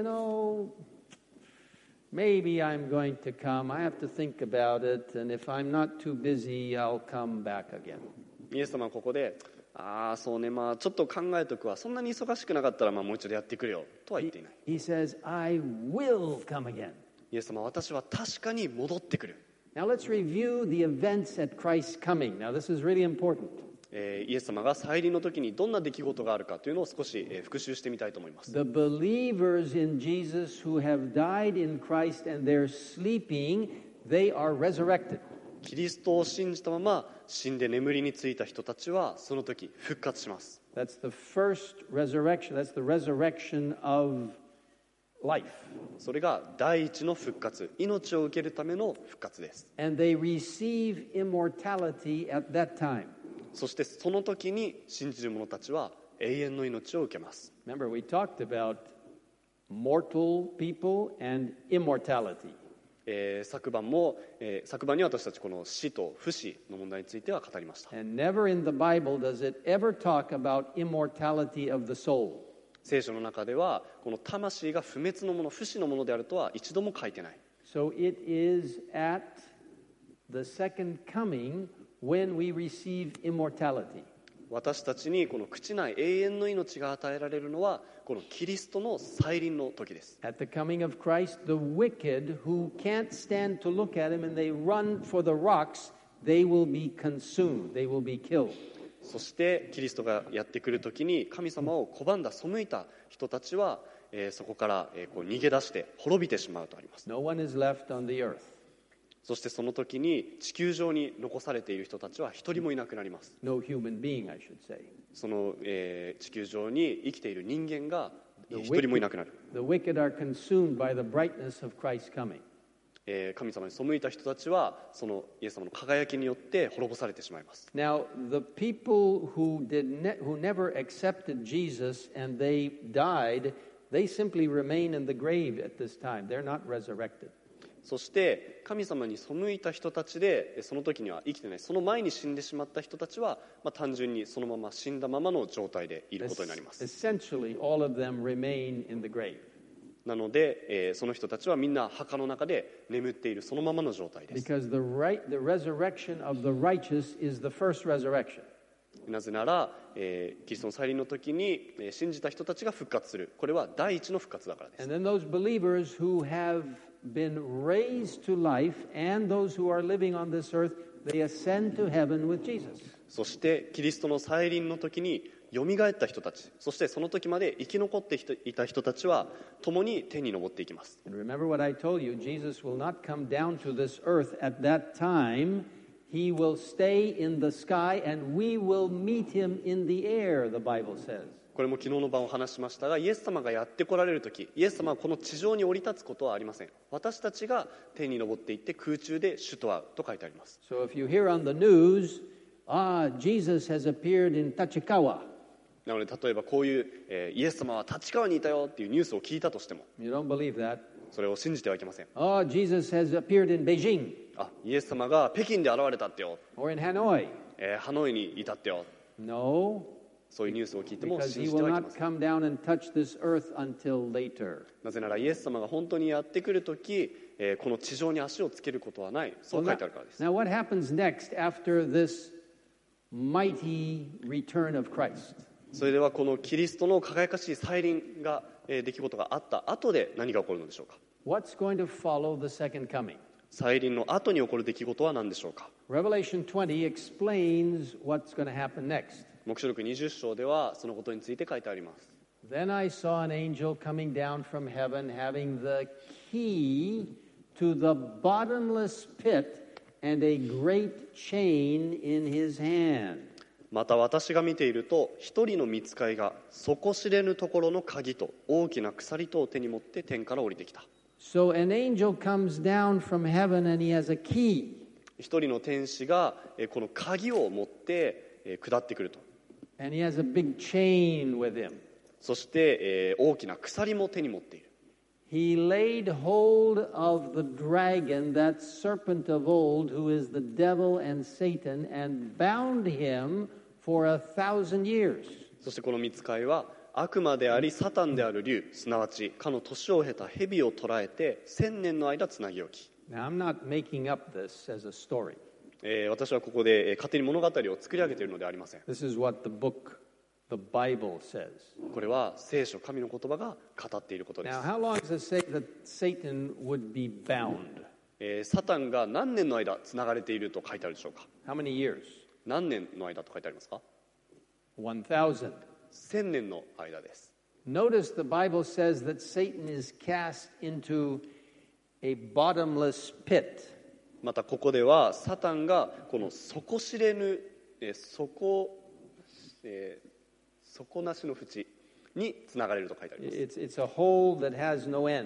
Speaker 1: maybe I'm going to come. I have to think about it. And if I'm not too busy, I'll come back again.
Speaker 2: イエス様はここで、そうね、ちょっと考えとくわ。そんなに忙しくなかったらもう一度やってくれよとは言っていない。
Speaker 1: He says, I will come again.
Speaker 2: イエス様は私は確かに戻ってくる。
Speaker 1: Now let's review the events at Christ's coming. Now this is really important.
Speaker 2: イエス様が再臨の時にどんな出来事があるかというのを少し復習してみたいと思います。
Speaker 1: The believers in Jesus who have died in Christ and they're sleeping, they are resurrected.
Speaker 2: キリストを信じたまま死んで眠りについた人たちはその時復活します。
Speaker 1: That's the first resurrection. That's the resurrection of life.
Speaker 2: それが第一の復活、命を受けるための復活です。
Speaker 1: And they receive immortality at that time.
Speaker 2: そしてその時に信じる者たちは永遠の命を受けます。
Speaker 1: Remember, we talked about mortal people and immortality.
Speaker 2: 昨晩に私たちこの死と不死の問題については語りました。
Speaker 1: And never in the Bible does it ever talk about immortality of the soul.
Speaker 2: 聖書の中ではこの魂が不滅のもの、不死のものであるとは一度も書いてない。
Speaker 1: So it is at the second coming when we receive immortality.
Speaker 2: 私たちにこの朽ちない永遠の命が与えられるのはこのキリストの再臨の時です。
Speaker 1: At the coming of Christ, the wicked who can't stand to look at him and they run for the rocks, they will be consumed, they will be killed.
Speaker 2: そしてキリストがやってくる時に神様を拒んだ背いた人たちは、そこから、こう逃げ出して滅びてしまうとあります。
Speaker 1: No one is left on the earth.
Speaker 2: そしてその時に地球上に残されている人たちは一人もいなくなります。
Speaker 1: No human being, I should say.
Speaker 2: その、地球上に生きている人間が
Speaker 1: The
Speaker 2: 一人もいなくなる。
Speaker 1: the wicked are consumed by the brightness of Christ's coming.
Speaker 2: 神様に背いた人たちはそのイエス様の輝きによって滅ぼされてしまいます。
Speaker 1: Now, the people who never accepted Jesus and they died, they simply remain in the grave at this time. They're not resurrected.
Speaker 2: そして神様に背いた人たちでその時には生きてない、その前に死んでしまった人たちは、単純にそのまま死んだままの状態でいることになります。
Speaker 1: Essentially, all of them remain in the grave.
Speaker 2: なので、その人たちはみんな墓の中で眠っているそのままの状態です。
Speaker 1: Because the resurrection of the righteous is the first resurrection.
Speaker 2: なぜなら、キリストの再臨の時に信じた人たちが復活する、これは第一の復活だからです。
Speaker 1: And then those believers who have been raised to life and those who are living on this earth, they ascend to heaven with Jesus.
Speaker 2: そしてキリストの再臨の時によみがえった人たち、そしてその時まで生き残っていた人たちは共に天に昇っていきます。
Speaker 1: And remember what I told you, Jesus will not come down to this earth at that time. He will stay in the sky and we will meet him in the air, the Bible says.
Speaker 2: これも昨日の晩お話ししましたが、イエス様がやって来られる時、イエス様はこの地上に降り立つことはありません。私たちが天に昇っていって空中で主と会うと書いてあります。
Speaker 1: So if you hear on the news, Jesus has appeared in Tachikawa.
Speaker 2: なので例えばこういう、イエス様は立川にいたよっていうニュースを聞いたとしても、
Speaker 1: You don't believe that.
Speaker 2: それを信じてはいけません。
Speaker 1: Jesus has appeared in Beijing
Speaker 2: イエス様が北京で現れたってよ、
Speaker 1: or in Hanoi.
Speaker 2: ハノイにいたってよ、
Speaker 1: No,
Speaker 2: そういうニュースを聞いても
Speaker 1: because
Speaker 2: 信
Speaker 1: he
Speaker 2: じて
Speaker 1: will
Speaker 2: はいけま
Speaker 1: not
Speaker 2: せん。
Speaker 1: come down and touch this earth until later.
Speaker 2: なぜならイエス様が本当にやってくるとき、この地上に足をつけることはない、そう書いてあるからです。
Speaker 1: Now, what happens next after this mighty return of Christ?
Speaker 2: それではこのキリストの輝かしい再臨が、出来事があった後で何が起こるのでしょうか。
Speaker 1: What's going to follow the second coming?
Speaker 2: 再臨の後に起こる出来事は何でしょうか。
Speaker 1: Revelation 20 explains what's going to happen next.
Speaker 2: 黙示録20章ではそのことについて書いてあります。
Speaker 1: Then I saw an angel coming down from heaven having the key to the bottomless pit and a great chain in his hand.
Speaker 2: また私が見ていると一人の御使いが底知れぬところの鍵と大きな鎖とを手に持って天から降りてきた。
Speaker 1: So an angel comes down from heaven and he has a key.
Speaker 2: 一人の天使がこの鍵を持って下ってくると。
Speaker 1: And he has a big chain with him.
Speaker 2: そして、大きな鎖も手に持っている。
Speaker 1: He laid hold of the dragon, that serpent of old, who is the devil and Satan, and bound him for 1,000 years.
Speaker 2: そしてこの御使いは悪魔でありサタンである竜、すなわちかの年を経た蛇を捕らえて1000年の間つなぎ置き。
Speaker 1: Now, I'm not making up this as a story.
Speaker 2: 私はここで勝手に物語を作り上げているのではありません。
Speaker 1: This is what the Bible says.
Speaker 2: これは聖書、神の言葉が語っていることで
Speaker 1: Now,
Speaker 2: す。
Speaker 1: how long does it say that Satan would be bound?
Speaker 2: サタンが何年の間つながれていると書いてあるでしょうか。
Speaker 1: How many years?
Speaker 2: 何年の間と書いてありますか。
Speaker 1: 1,000.
Speaker 2: 1000年の間です。
Speaker 1: Notice the Bible says that Satan is cast into a bottomless pit.
Speaker 2: またここではサタンがこの底知れぬ底なしの淵につながれると書いてあります。
Speaker 1: It's a hole that has no end.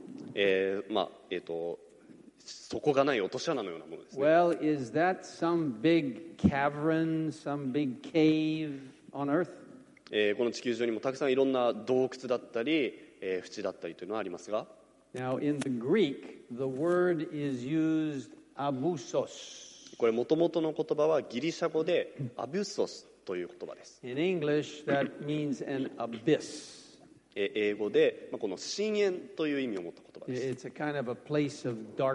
Speaker 2: 底がない落とし穴のようなものですね。
Speaker 1: Well, is that some big cavern, some big cave on earth?
Speaker 2: この地球上にもたくさんいろんな洞窟だったり、淵だったりというのはありますが、
Speaker 1: Now, in the Greek, the word is used abusos.
Speaker 2: これ元々の言葉はギリシャ語でアブソスという言葉です。
Speaker 1: In English, that means an abyss.
Speaker 2: 英語で、この深淵という意味を持った言葉です。
Speaker 1: It's a kind of a place of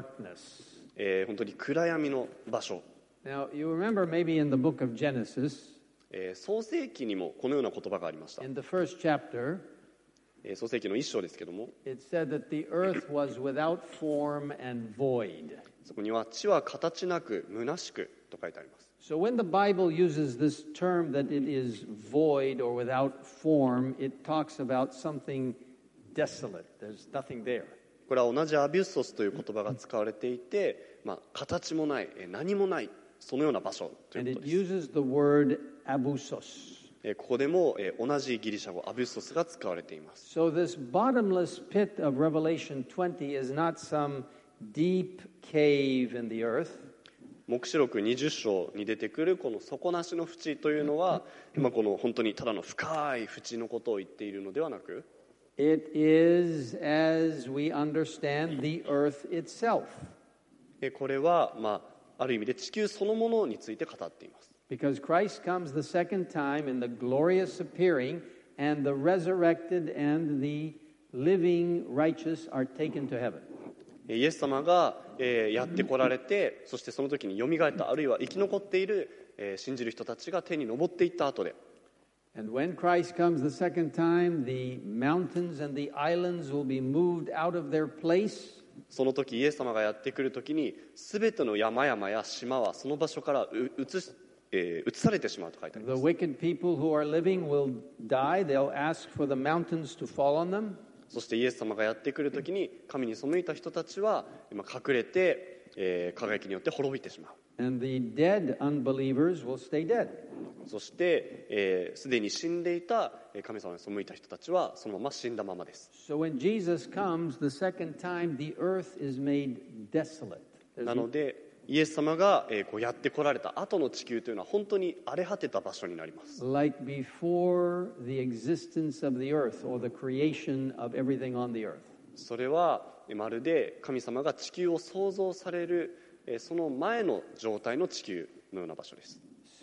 Speaker 1: darkness.
Speaker 2: 本当に暗闇の場所。
Speaker 1: Now, you remember maybe in the book of Genesis,
Speaker 2: 創世記にもこのような言葉がありました。
Speaker 1: in the first chapter,
Speaker 2: 創世記の一章ですけども、
Speaker 1: it said that the earth was without form and void.
Speaker 2: そこには地は形なく虚しくと書いてあります。
Speaker 1: So when the Bible uses this term that it is void or without form, it talks about something desolate. There's nothing there.
Speaker 2: これは同じアビュッソスという言葉が使われていて、形もない何もないそのような場所とい
Speaker 1: And
Speaker 2: うこ
Speaker 1: it
Speaker 2: とです。
Speaker 1: uses the word abusos.
Speaker 2: ここでも同じギリシャ語アビュッソスが使われています。
Speaker 1: So this bottomless pit of Revelation 20 is not some deep cave in the earth.
Speaker 2: 黙示録20章に出てくるこの底なしの淵というのは、この本当にただの深い淵のことを言っているのではなく、
Speaker 1: It is, as we understand, the earth itself.
Speaker 2: これは、ある意味で地球そのものについて語っています。
Speaker 1: Because Christ comes the second time in the glorious appearing, and the resurrected and the living righteous are taken to heaven.
Speaker 2: イエス様がやってこられて、そしてその時によみがえった、あるいは生き残っている信じる人たちが天に昇っていった後で、
Speaker 1: And when Christ comes the second time, the mountains and the islands will be moved out of their place.
Speaker 2: その時イエス様がやってくる時に全ての山々や島はその場所から移されてしまうと書いてあり
Speaker 1: The
Speaker 2: ます。
Speaker 1: wicked people who are living will die. They'll ask for the mountains to fall on them.
Speaker 2: そしてイエス様がやってくる時に神に背いた人たちは隠れて、輝きによって滅びてしまう。
Speaker 1: And the dead unbelievers will stay dead.
Speaker 2: そしてすでに死んでいた神様に背いた人たちはそのまま死んだままです。
Speaker 1: So when Jesus comes the second time, the earth is made desolate.
Speaker 2: なのでイエス様がやってこられた後の地球というのは本当に荒れ果てた場所になります。
Speaker 1: Like before the existence of the earth or the creation of everything on the earth.
Speaker 2: それはまるで神様が地球を創造されるその前の状態の地球のような場所です。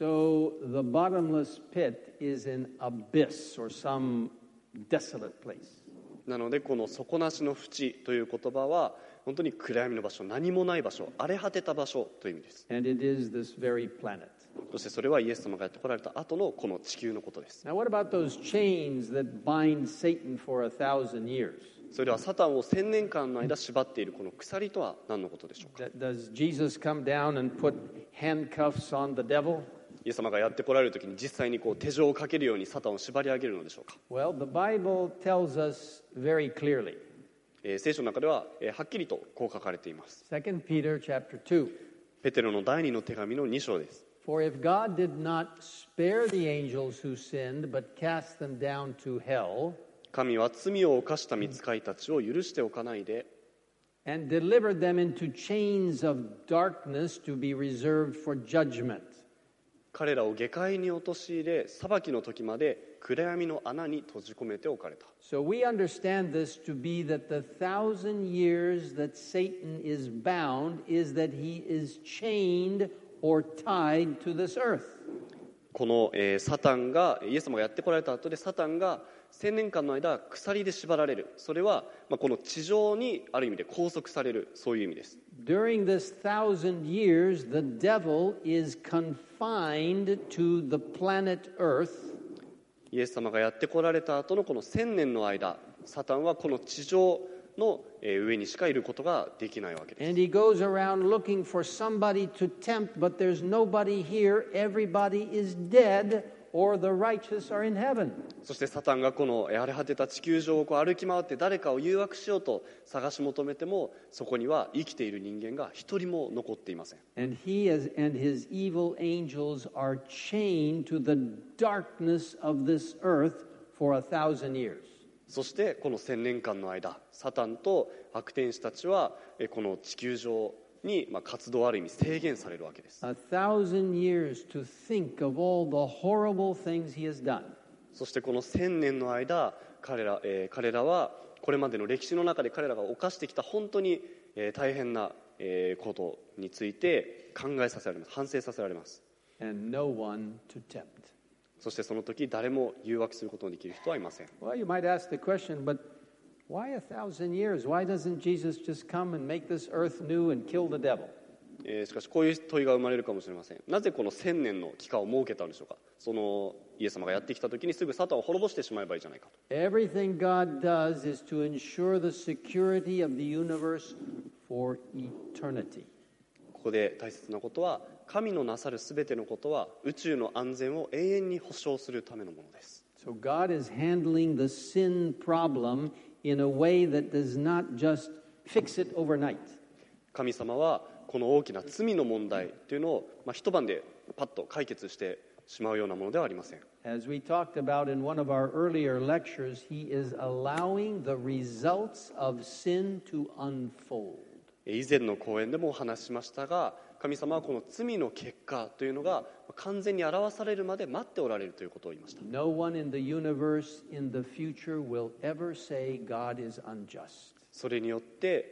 Speaker 1: So the bottomless pit is an abyss or some desolate place.
Speaker 2: なのでこの底なしの淵という言葉は本当に暗闇の場所、何もない場所、荒れ果てた場所という意味です。
Speaker 1: And it is this very planet.
Speaker 2: そしてそれはイエス様がやってこられた後のこの地球のことです。
Speaker 1: Now, what about those chains that bind Satan for 1,000 years?
Speaker 2: それではサタンを1000年間の間縛っているこの鎖とは何のことでしょうか。
Speaker 1: Does Jesus come down and put handcuffs on the devil?
Speaker 2: イエス様がやってこられる時に実際に手錠をかけるようにサタンを縛り上げるのでしょうか。
Speaker 1: Well, the Bible tells us very clearly.
Speaker 2: 聖書の中でははっきりとこう書かれています。
Speaker 1: 2 Peter chapter 2.
Speaker 2: ペテロの第2の手紙の2章です。
Speaker 1: For if God did not spare the angels who sinned, but cast them down to hell,
Speaker 2: 神は罪を犯した御使いたちを許しておかないで、
Speaker 1: and delivered them into chains of darkness to be reserved for judgment.
Speaker 2: 彼らを下界に陥れ、裁きの時まで暗闇の穴に閉じ込めておかれた。
Speaker 1: So we understand this to be that the 1,000 years that Satan is bound is that he is chained or tied to this earth.
Speaker 2: この、サタンがイエス様がやってこられた後でサタンが1000年間の間鎖で縛られる。それは、この地上にある意味で拘束される、そういう意味です。
Speaker 1: During this 1,000 years, the devil is confined to the planet Earth.
Speaker 2: イエス様がやってこられた後のこの1000年の間、サタンはこの地上の上にしかいることができないわけです。
Speaker 1: And he goes around looking for somebody to tempt, but there's nobody here. Everybody is dead, or the righteous are in heaven.
Speaker 2: そしてサタンがこの荒れ果てた地球上を歩き回って誰かを誘惑しようと探し求めても、そこには生きている人間が一人も残っていません。
Speaker 1: And he and his evil angels are chained to the darkness of this earth for 1,000 years.
Speaker 2: そしてこの1000年間の間、サタンと悪天使たちはこの地球上に活動をある意味制限されるわけです。
Speaker 1: 1,000 years to think of all the horrible things he has done.
Speaker 2: そしてこの1000年の間、彼らはこれまでの歴史の中で彼らが犯してきた本当に大変なことについて考えさせられます。反省させられます。
Speaker 1: And no one to tempt.
Speaker 2: そしてその時誰も誘惑することのできる人はいません。
Speaker 1: Well, you might ask the question, but why 1,000 years? Why doesn't Jesus just come and make this earth new and kill the devil?
Speaker 2: しかしこういう問いが生まれるかもしれません。なぜこの1000年の期間を設けたのでしょうか。そのイエス様がやってきた時にすぐサタンを滅ぼしてしまえばいいじゃないかと。
Speaker 1: Everything God does is to ensure the security of the universe for eternity.
Speaker 2: ここで大切なことは、神のなさるすべてのことは宇宙の安全を永遠に保証するためのものです。
Speaker 1: So God is handling the sin problem in a way that does not just fix it overnight.
Speaker 2: 神様はこの大きな罪の問題というのを、一晩でパッと解決してしまうようなものではありません。
Speaker 1: As we talked about in one of our earlier lectures, He is allowing the results of sin to unfold.
Speaker 2: 以前の講演でもお話ししましたが、神様はこの罪の結果というのが完全に表されるまで待っておられるということを言いました。
Speaker 1: No one in the universe in the future will ever say God is unjust.
Speaker 2: それによって、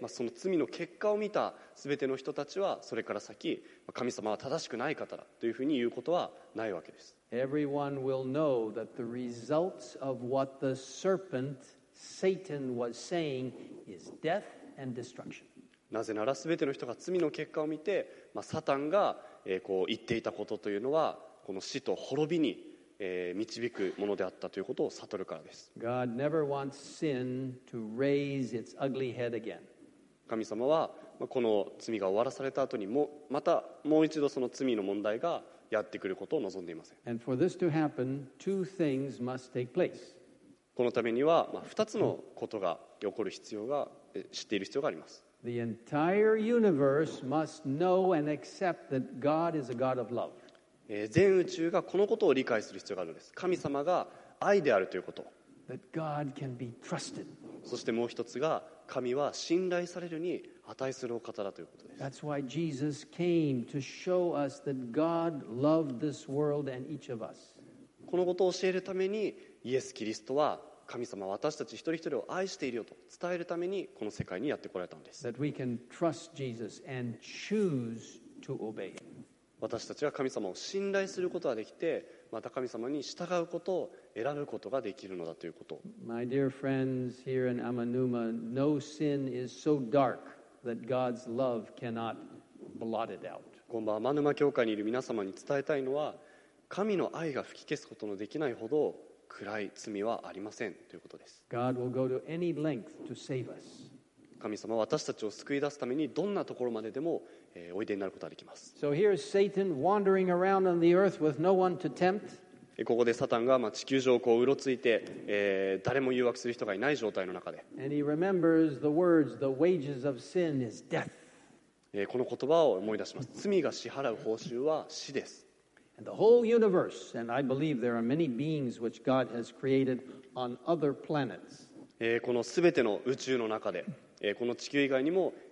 Speaker 2: その罪の結果を見た全ての人たちはそれから先、神様は正しくない方だというふうに言うことはないわけです。
Speaker 1: Everyone will know that the results of what the serpent, Satan, was saying is death and destruction.
Speaker 2: なぜなら全ての人が罪の結果を見て、サタンがこう言っていたことというのはこの死と滅びに導くものであったということを悟るからです。
Speaker 1: God never wants sin to raise its ugly head again.
Speaker 2: 神様はこの罪が終わらされた後にまたもう一度その罪の問題がやってくることを望んでいません。
Speaker 1: And for this to happen, two things must take place.
Speaker 2: このためには2つのことが起こる知っている必要があります。
Speaker 1: The entire universe must know and accept that God is a God of love.
Speaker 2: 全宇宙がこのことを理解する必要があるのです。神様が愛であるということ。
Speaker 1: That God can be trusted.
Speaker 2: そしてもう一つが神は信頼されるに値するお方だということです。
Speaker 1: That's why Jesus came to show us that God loved this world and each of us.
Speaker 2: このことを教えるためにイエス・キリストは神様は私たち一人一人を愛しているよと伝えるためにこの世界にやってこられたのです。
Speaker 1: That we can trust Jesus and choose to obey Him.
Speaker 2: 私たちが神様を信頼することができて、また神様に従うことを選ぶことができるのだということ。
Speaker 1: My dear friends here in Amanuma, no sin is so dark that God's love cannot blot it out.
Speaker 2: 今晩天沼教会にいる皆様に伝えたいのは、神の愛が吹き消すことのできないほど暗い罪はありませんということです。
Speaker 1: God will go to any length to save us.
Speaker 2: 神様は私たちを救い出すためにどんなところまででもおいでになることができます。
Speaker 1: So here's Satan wandering around on the earth with no one to tempt.
Speaker 2: ここでサタンが地球上をうろついて、誰も誘惑する人がいない状態の中で、
Speaker 1: And he remembers the words, the wages of sin is death.
Speaker 2: この言葉を思い出します。罪が支払う報酬は死です。
Speaker 1: And the whole universe, and I believe there are many beings which God has created on other planets.
Speaker 2: この全ての宇宙の中で、この地球以外にも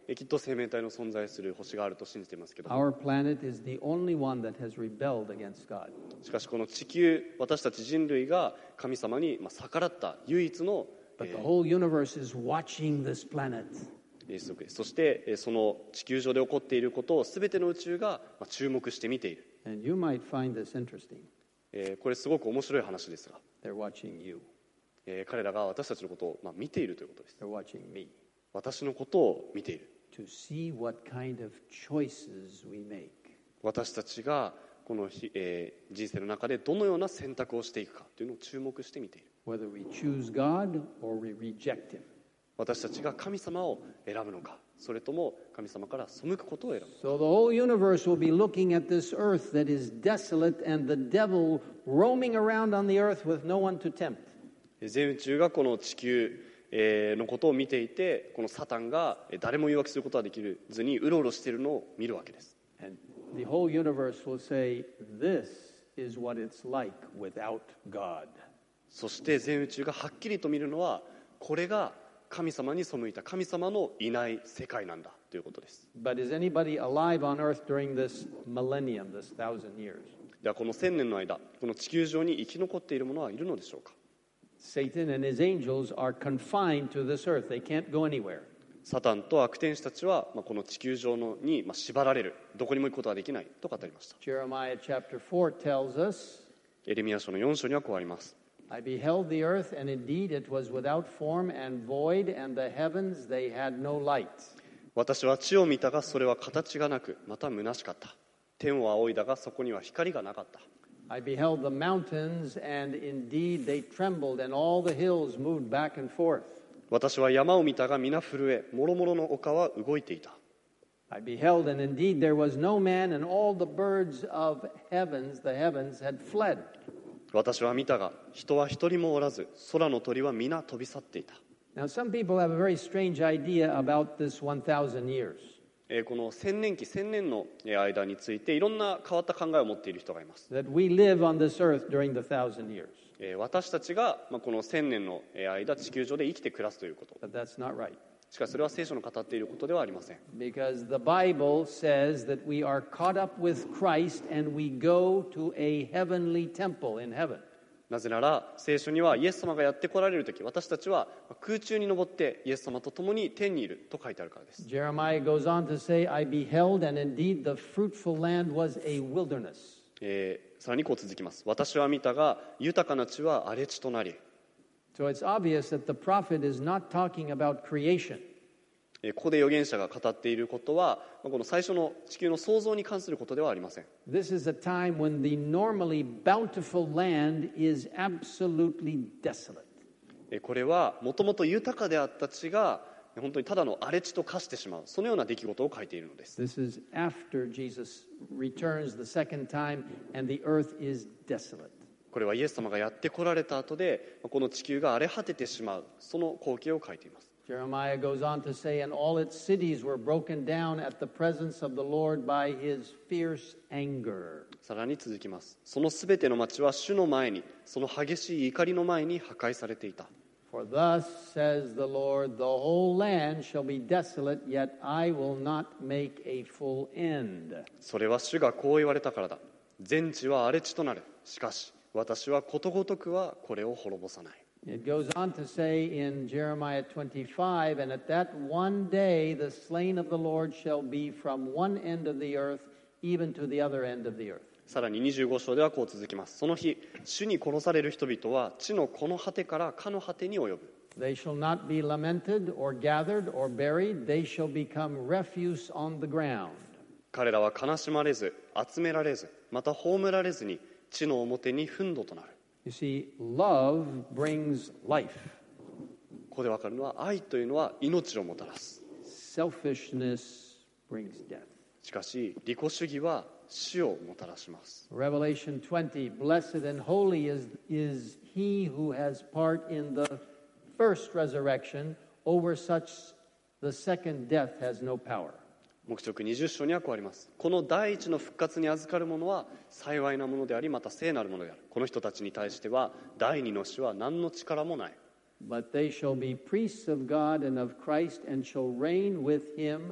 Speaker 2: きっと生命体の存在する星があると信じていますけど、
Speaker 1: Our planet is the only one that has rebelled against God.
Speaker 2: しかしこの地球、私たち人類が神様に逆らった唯一の
Speaker 1: But the whole universe is watching this planet.
Speaker 2: 約束です。そしてその地球上で起こっていることを全ての宇宙が注目して見ている。
Speaker 1: And you might find this interesting.
Speaker 2: これすごく面白い話ですが、
Speaker 1: They're watching you.
Speaker 2: 彼らが私たちのことを見ているということです。
Speaker 1: They're watching me
Speaker 2: 私のことを見ている。
Speaker 1: to see what kind of choices we make.
Speaker 2: 私たちがこの人生の中でどのような選択をしていくかというのを注目して見ている。
Speaker 1: Whether we choose God or we reject Him.
Speaker 2: 私たちが神様を選ぶのか、それとも神様から背くことを選ぶのか。
Speaker 1: So the whole universe will be looking at this earth that is desolate and the devil roaming around on the earth with no one to tempt.
Speaker 2: 全宇宙がこの地球のことを見ていて、このサタンが誰も誘惑することができずにうろうろしているのを見るわけです。
Speaker 1: And the whole universe will say, this is what it's like without God.
Speaker 2: そして全宇宙がはっきりと見るのは、これが神様に背いた神様のいない世界なんだということです。
Speaker 1: But is anybody alive on earth during this millennium, this 1,000 years?
Speaker 2: ではこの1000年の間、この地球上に生き残っている者はいるのでしょうか。
Speaker 1: Satan and his angels are confined to this earth. They can't go anywhere.
Speaker 2: サタンと悪天使たちはこの地球上に縛られる、どこにも行くことができないと語りました。
Speaker 1: Jeremiah chapter 4 tells us,
Speaker 2: エレミヤ書の4章にはこうあります。
Speaker 1: I beheld the earth, and indeed it was without form and void, and the heavens, they had no light.
Speaker 2: 私は地を見たがそれは形がなく、また虚しかった。天を仰いだがそこには光がなかった。
Speaker 1: I beheld the mountains, and indeed they trembled, and all the hills moved back and forth.
Speaker 2: 私は山を見たが皆震え、もろもろの丘は動いていた。
Speaker 1: I beheld, and indeed there was no man, and all the birds of heavens, the heavens, had fled.
Speaker 2: 私は見たが人は一人もおらず、空の鳥は皆飛び去っていた。
Speaker 1: Now, some people have a very strange idea about this 1,000 years.
Speaker 2: この千年期千年の間についていろんな変わった考えを持っている人がいます。
Speaker 1: That we live on this earth during the 1,000 years.
Speaker 2: 私たちがこの千年の間地球上で生きて暮らすということ。
Speaker 1: But that's not right.
Speaker 2: しかしそれは聖書の語っていることではありません。
Speaker 1: Because the Bible says that we are caught up with Christ and we go to a heavenly temple in heaven.
Speaker 2: なぜなら聖書にはイエス様がやって来られるとき、私たちは空中に登ってイエス様と共に天にいると書いてあるからです。
Speaker 1: Jeremiah goes on to say, I beheld, and indeed the fruitful land was a wilderness.
Speaker 2: さらにこう続きます。私は見たが豊かな地は荒れ地となり。
Speaker 1: So it's obvious that the prophet is not talking about creation.
Speaker 2: ここで預言者が語っていることはこの最初の地球の創造に関することではありません。
Speaker 1: This is a time when the normally bountiful land is absolutely desolate.
Speaker 2: これはもともと豊かであった地が本当にただの荒れ地と化してしまう、そのような出来事を書いているのです。
Speaker 1: This is after Jesus returns the second time and the earth is desolate.
Speaker 2: これはイエス様がやって来られた後でこの地球が荒れ果ててしまう、その光景を書いています。
Speaker 1: Jeremiah goes on to say, and all its cities were broken down at the presence of the Lord by his fierce anger.
Speaker 2: さらに続きます。そのすべての町は主の前に、その激しい怒りの前に破壊されていた。
Speaker 1: For thus says the Lord, the whole land shall be desolate, yet I will not make a full end.
Speaker 2: それは主がこう言われたからだ。全地は荒れ地となる。しかし私はことごとくはこれを滅ぼさない。
Speaker 1: It goes on to say in Jeremiah 25, and at that one day the slain of the Lord shall be from one end of the earth even to the other end of the earth.
Speaker 2: さらに25章ではこう続きます。その日、主に殺される人々は地のこの果てからかの果てに及ぶ。
Speaker 1: They shall not be lamented or gathered or buried. They shall become refuse on the ground.
Speaker 2: 彼らは悲しまれず、集められず、また葬られずに地の表に糞土となる。
Speaker 1: You see, love brings life.
Speaker 2: ここでわかるのは、愛というのは命をもたらす。
Speaker 1: Selfishness brings death.
Speaker 2: しかし利己主義は死をもたらします。
Speaker 1: Revelation 20, blessed and holy is he who has part in the first resurrection. Over such the second death has no power.
Speaker 2: 黙示録20章にはこうあります。この第一の復活に預かる者は幸いなものであり、また聖なるものである。この人たちに対しては第二の死は何の力もない。
Speaker 1: But they shall be priests of God and of Christ and shall reign with him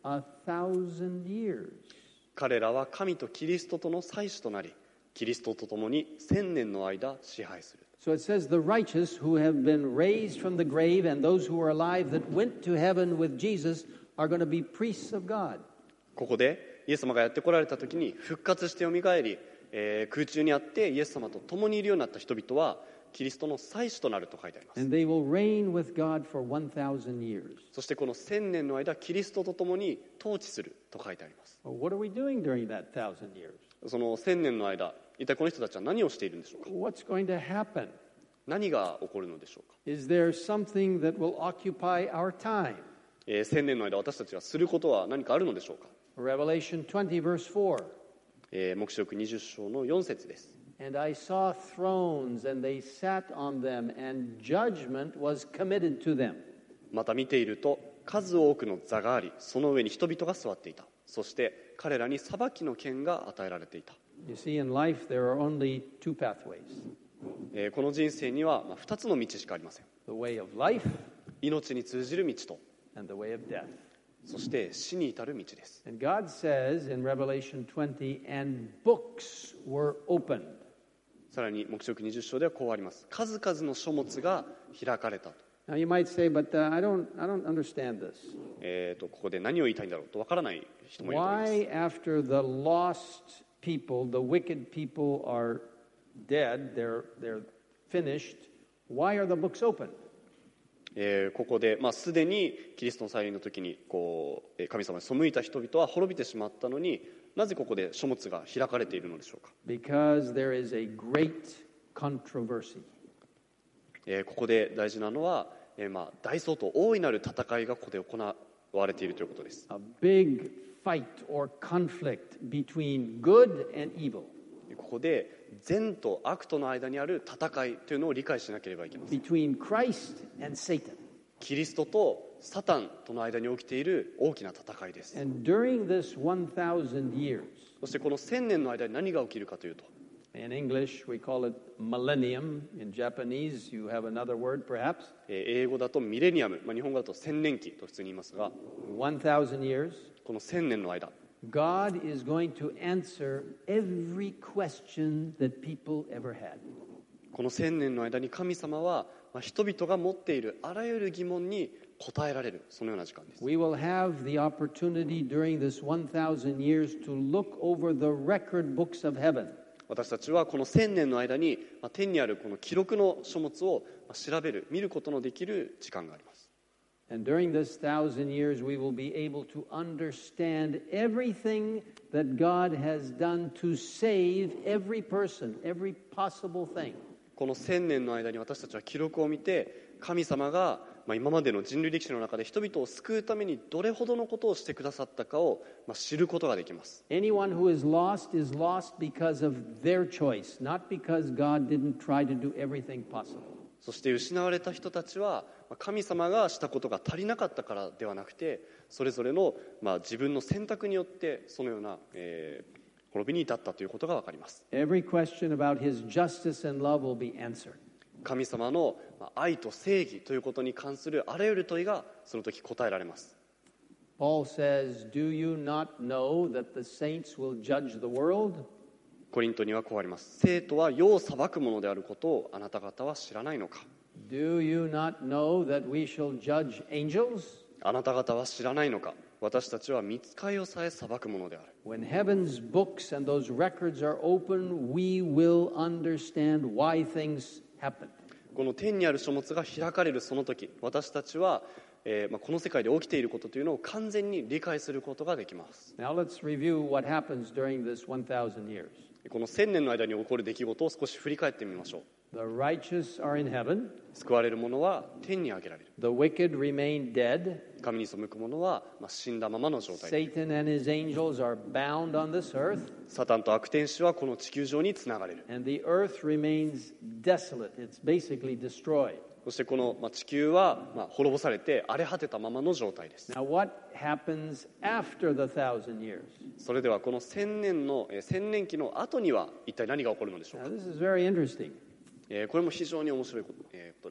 Speaker 1: 1,000 years.
Speaker 2: 彼らは神とキリストとの祭司となり、キリストと共に1000年の間支配する。
Speaker 1: So it says, the righteous who have been raised from the grave and those who are alive that went to heaven with Jesus are going to be priests of God.
Speaker 2: ここでイエス様がやってこられた時に復活してよみがえり、空中にあってイエス様と共にいるようになった人々はキリストの祭司となると書いてあります。
Speaker 1: And they will reign with God for 1,000 years.
Speaker 2: そしてこの1000年の間キリストと共に統治すると書いてあります。
Speaker 1: Well, what are we doing during that 1,000 years?
Speaker 2: その1000年の間、一体この人たちは何をしているんでしょうか。
Speaker 1: What's going to happen?
Speaker 2: 何が起こるのでしょうか。
Speaker 1: Is there something that will occupy our time?
Speaker 2: 1000年の間私たちがすることは何かあるのでしょうか。
Speaker 1: Revelation 20 verse 4.
Speaker 2: 黙示録20章の4節です。
Speaker 1: And I saw thrones, and they sat on them, and judgment was committed to them.
Speaker 2: また見ていると数多くの座があり、その上に人々が座っていた。そして彼らに裁きの権が与えられていた。
Speaker 1: You see, in life there are only two pathways.
Speaker 2: この人生には2つの道しかありません。
Speaker 1: The way of life
Speaker 2: 命に通じる道と、
Speaker 1: and the way of death.
Speaker 2: そして死に至る道です。
Speaker 1: And God says in Revelation 20, and books were opened.
Speaker 2: さらに黙示録20章ではこうあります。数々の書物が開かれたと。
Speaker 1: Now you might say, but I don't understand this.
Speaker 2: ここで何を言いたいんだろうとわからない人もいると思います。
Speaker 1: Why after the lost people, the wicked people are dead, they're finished, why are the books open?
Speaker 2: ここで、すでにキリストの再臨の時に神様に背いた人々は滅びてしまったのに、なぜここで書物が開かれているのでしょうか。
Speaker 1: Because there is a great controversy.
Speaker 2: ここで大事なのは、大相当大いなる戦いがここで行われているということです。
Speaker 1: A big fight or conflict between good and evil.
Speaker 2: ここで善と悪との間にある戦いというのを理解しなければいけません。
Speaker 1: Between Christ and Satan.
Speaker 2: キリストとサタンとの間に起きている大きな戦いです。
Speaker 1: And during this 1,000 years,
Speaker 2: そしてこの1000年の間に何が起きるかというと、
Speaker 1: in English we call it millennium. In Japanese you have another word perhaps.
Speaker 2: 英語だとミレニアム、日本語だと千年期と普通に言いますが、
Speaker 1: 1,000 years,
Speaker 2: この1000年の間、
Speaker 1: God is going to answer every question that people ever had.
Speaker 2: この1000年の間に神様は人々が持っているあらゆる疑問に答えられる、そのような時間です。
Speaker 1: We will have the opportunity during this 1,000 years to look over the record books of heaven.
Speaker 2: 私たちはこの1000年の間に天にあるこの記録の書物を調べる、見ることのできる時間があります。
Speaker 1: And during this 1,000 years, we will be able to understand everything that God has done to save every person, every possible thing.
Speaker 2: この1000年の間に私たちは記録を見て、神様が今までの人類歴史の中で人々を救うためにどれほどのことをしてくださったかを知ることができます。
Speaker 1: Anyone who is lost because of their choice, not because God didn't try to do everything possible.
Speaker 2: そして失われた人たちは神様がしたことが足りなかったからではなくて、それぞれの自分の選択によってそのような滅びに至ったということが分かります。
Speaker 1: Every question about his justice and love will be answered.
Speaker 2: 神様の愛と正義ということに関するあらゆる問いがその時答えられます。
Speaker 1: Paul says, "Do you not know that the saints will judge the world?"
Speaker 2: コリントにはこうあります。生徒は世を裁くものであることをあなた方は知らないのか。
Speaker 1: Do you not know that we shall judge angels?
Speaker 2: あなた方は知らないのか。私たちは御使いをさえ裁くものである。
Speaker 1: When heaven's books and those records are open, we will understand why things happened.
Speaker 2: この天にある書物が開かれるその時、私たちは、この世界で起きていることというのを完全に理解することができます。
Speaker 1: Now let's review what happens during this 1,000 years.
Speaker 2: この1000年の間に起こる出来事を少し振り返ってみましょう。
Speaker 1: The righteous are in heaven.
Speaker 2: 救われる者は天に上げられる。
Speaker 1: The wicked remain dead.
Speaker 2: 神に背く者は死んだままの状態で、
Speaker 1: Satan and his angels are bound on this earth.
Speaker 2: サタンと悪天使はこの地球上につながれる。
Speaker 1: And the earth remains desolate. It's basically destroyed.
Speaker 2: そしてこの地球は滅ぼされて荒れ果てたままの状態です。
Speaker 1: Now, what happens after the 1,000 years?
Speaker 2: それではこの千年期の後には一体何が起こるのでしょう
Speaker 1: Now,
Speaker 2: か。
Speaker 1: this is very interesting.
Speaker 2: これも非常に面白いことです。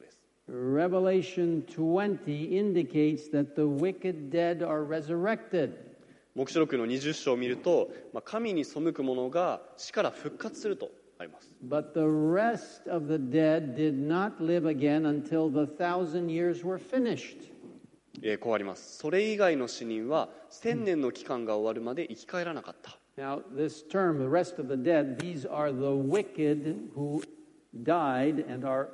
Speaker 1: Revelation 20 indicates that the wicked dead are resurrected.
Speaker 2: 黙示録の20章を見ると、神に背く者が死から復活するとあります。
Speaker 1: But the rest of the dead did not live again until the 1,000 years were finished.
Speaker 2: こうあります。それ以外の死人は1000年の期間が終わるまで生き返らなかった。
Speaker 1: Now, this term, the rest of the dead, these are the wicked who died and are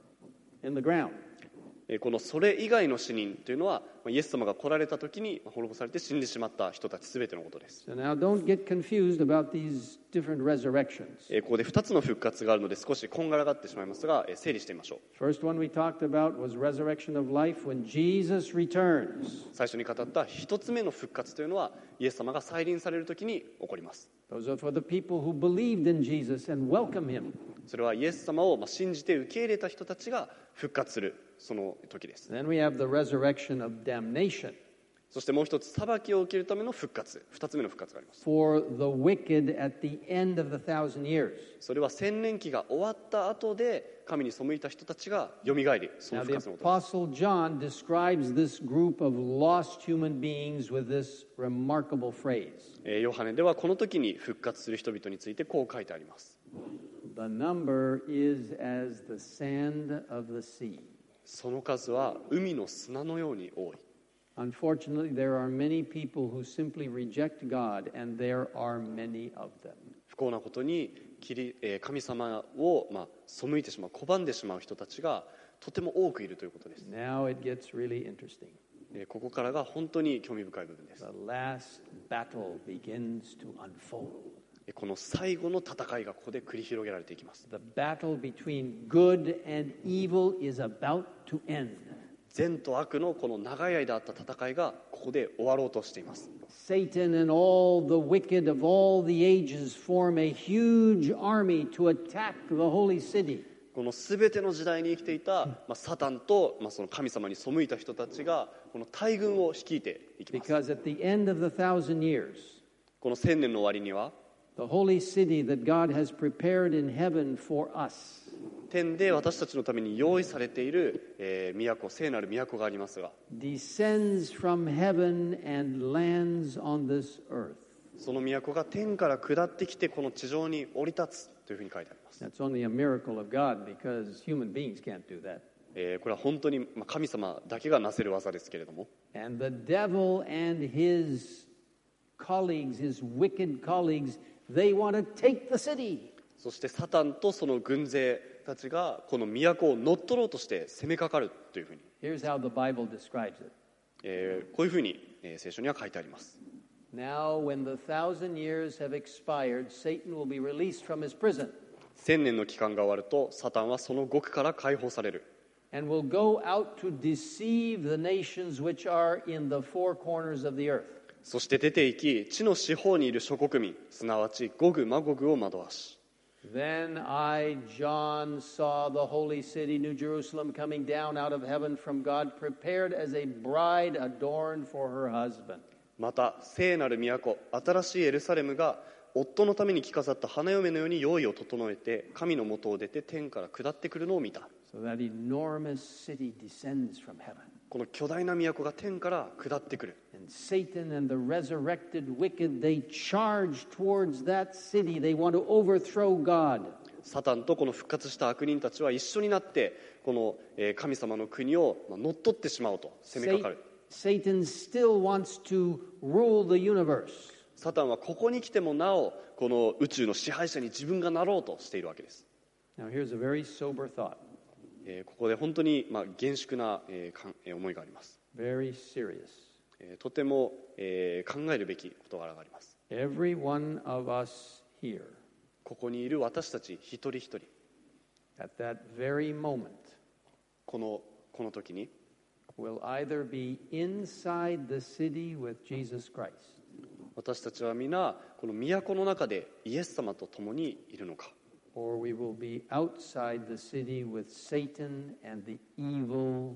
Speaker 1: in the ground.
Speaker 2: このそれ以外の死人というのは、イエス様が来られた時に滅ぼされて死んでしまった人たちすべてのことです。
Speaker 1: So now don't get confused about these different resurrections.
Speaker 2: ここで2つの復活があるので少しこんがらがってしまいますが、整理してみましょう。
Speaker 1: First one we talked about was resurrection of life when Jesus returns.
Speaker 2: 最初に語った1つ目の復活というのは、イエス様が再臨される時に起こります。
Speaker 1: Those are for the people who believed in Jesus and welcome him.
Speaker 2: それはイエス様を信じて受け入れた人たちが復活するその時です。
Speaker 1: Then we have the resurrection of damnation.
Speaker 2: そしてもう一つ、裁きを受けるための復活、2つ目の復活があります。
Speaker 1: For the wicked at the end of the 1,000 years.
Speaker 2: それは千年期が終わった後で神に背いた人たちがよみがえり、その
Speaker 1: Now
Speaker 2: 復
Speaker 1: the
Speaker 2: 活のことです。
Speaker 1: Apostle John describes this group of lost human beings with this remarkable phrase.
Speaker 2: ヨハネではこの時に復活する人々についてこう書いてあります。
Speaker 1: The number is as the sand of the sea.
Speaker 2: その数は海の砂のように多い。
Speaker 1: Unfortunately, there are many people who simply reject God, and there are many of them.
Speaker 2: 不幸なことに神様を背いてしまう、拒んでしまう人たちがとても多くいるということです。
Speaker 1: Now it gets really interesting.
Speaker 2: ここからが本当に興味深い部分です。
Speaker 1: The last battle begins to unfold.
Speaker 2: この最後の戦いがここで繰り広げられていきます。
Speaker 1: The battle between good and evil is about to end.
Speaker 2: 善と悪のこの長い間あった戦いがここで終わろうとしています。
Speaker 1: Satan and all the wicked of all the ages form a huge army to attack the holy city.
Speaker 2: この全ての時代に生きていた、サタンと、その神様に背いた人たちがこの大軍を率いていきます。
Speaker 1: Because at the end of the 1,000 years,
Speaker 2: この1000年の終わりには
Speaker 1: the holy city that God has prepared in heaven for us,
Speaker 2: 天で私たちのために用意されている、都、聖なる都がありますが、
Speaker 1: descends from heaven and lands on this earth.
Speaker 2: その都が天から下ってきてこの地上に降り立つというふうに書いてあります。
Speaker 1: That's only a miracle of God because human beings can't do that.
Speaker 2: これは本当に神様だけがなせる技ですけれども、
Speaker 1: And the devil and his colleagues, his wicked colleagues, they want to take the city.
Speaker 2: そしてサタンとその軍勢たちがこの都を乗っ取ろうとして攻めかかるというふうに、
Speaker 1: Here's how the Bible describes it.
Speaker 2: こういうふうに、聖書には書いてあります。
Speaker 1: Now, when the 1,000 years have expired, Satan will be released from his prison
Speaker 2: 1000年の期間が終わるとサタンはその獄から解放される。
Speaker 1: and will go out to deceive the nations which are in the four corners of the earth.
Speaker 2: そして出て行き地の四方にいる諸国民、すなわちゴグマゴグを惑わし、
Speaker 1: Then I, John, saw the holy city, New Jerusalem, coming down out of heaven from God, prepared as a bride adorned for her husband.
Speaker 2: また聖なる都、新しいエルサレムが夫のために着飾った花嫁のように用意を整えて神の元を出て天から下ってくるのを見た。
Speaker 1: So that enormous city descends from heaven.
Speaker 2: この巨大な都が天から下ってくる。
Speaker 1: And Satan and the resurrected wicked, they charge towards that city. They want to overthrow God.
Speaker 2: サタンとこの復活した悪人たちは一緒になってこの神様の国を乗っ取ってしまおうと攻めかかる。
Speaker 1: Satan still wants to rule the universe.
Speaker 2: サタンはここに来てもなおこの宇宙の支配者に自分がなろうとしているわけです。
Speaker 1: Now here's a very sober thought.
Speaker 2: ここで本当に厳粛な思いがあります。
Speaker 1: Very serious.
Speaker 2: とても考えるべき事柄があります。
Speaker 1: Every one of us here,
Speaker 2: ここにいる私たち一人一人、
Speaker 1: at that very moment,
Speaker 2: この時に
Speaker 1: will either be inside the city with Jesus Christ,
Speaker 2: 私たちは皆この都の中でイエス様と共にいるのか、
Speaker 1: or we will be outside the city with Satan and the evil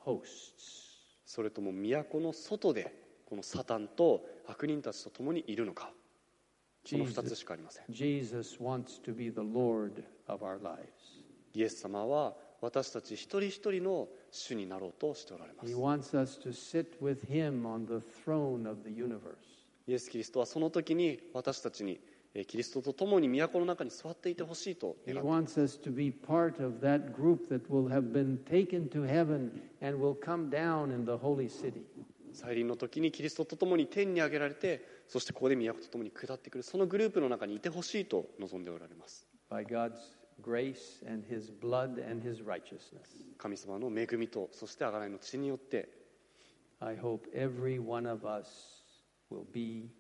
Speaker 1: hosts.
Speaker 2: それとも都の外でこのサタンと悪人たちと共にいるのか、その2つしかありません。
Speaker 1: Jesus wants to be the Lord of our lives.
Speaker 2: イエス様は私たち一人一人の主になろうとしておられま
Speaker 1: He
Speaker 2: す。
Speaker 1: wants us to sit with Him on the throne of the universe.
Speaker 2: イエス・キリストはその時に私たちにキリストと共に都の中に座っていてほしいと
Speaker 1: He
Speaker 2: 願っています。
Speaker 1: wants us to be part of that group that will have been taken to heaven and will come down in the holy city.
Speaker 2: 再臨の時にキリストと共に天に上げられて、そしてここで都と共に下ってくる、そのグループの中にいてほしいと望んでおられます。
Speaker 1: By God's grace and His blood and His righteousness.
Speaker 2: 神様の恵みと、そして贖いの血によって、
Speaker 1: I hope every one of us will be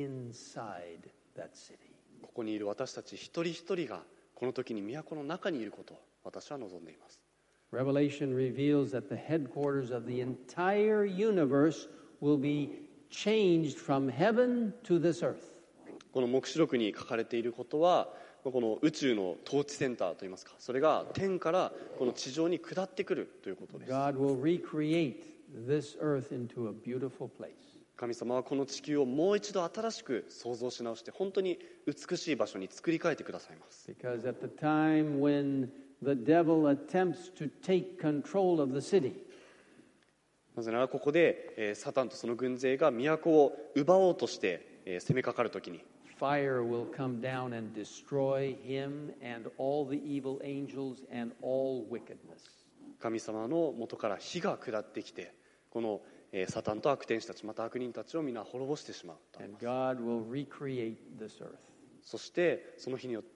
Speaker 1: inside that city.
Speaker 2: ここにいる私たち一人一人がこの時に都の中にいることを私は望んでいます。
Speaker 1: Revelation reveals that the headquarters of the entire universe will be changed from heaven to this earth.
Speaker 2: この黙示録に書かれていることは、この宇宙の統治センターといいますか、それが天からこの地上に下ってくるということです。
Speaker 1: God will recreate this earth into a beautiful place.
Speaker 2: 神様はこの地球をもう一度新しく創造し直して、本当に美しい場所に作り変えてくださいます。
Speaker 1: Because at the time when the devil attempts to take control of the city,
Speaker 2: なぜならここでサタンとその軍勢が都を奪おうとして攻めかかるときに、
Speaker 1: fire will come down and destroy him and all the evil angels and all wickedness.
Speaker 2: 神様の元から火が下ってきて、このサタンと悪天使たち、また悪人たちを皆滅ぼしてしまうとあり
Speaker 1: And
Speaker 2: ます。
Speaker 1: God will recreate this earth.
Speaker 2: そしてその日によって、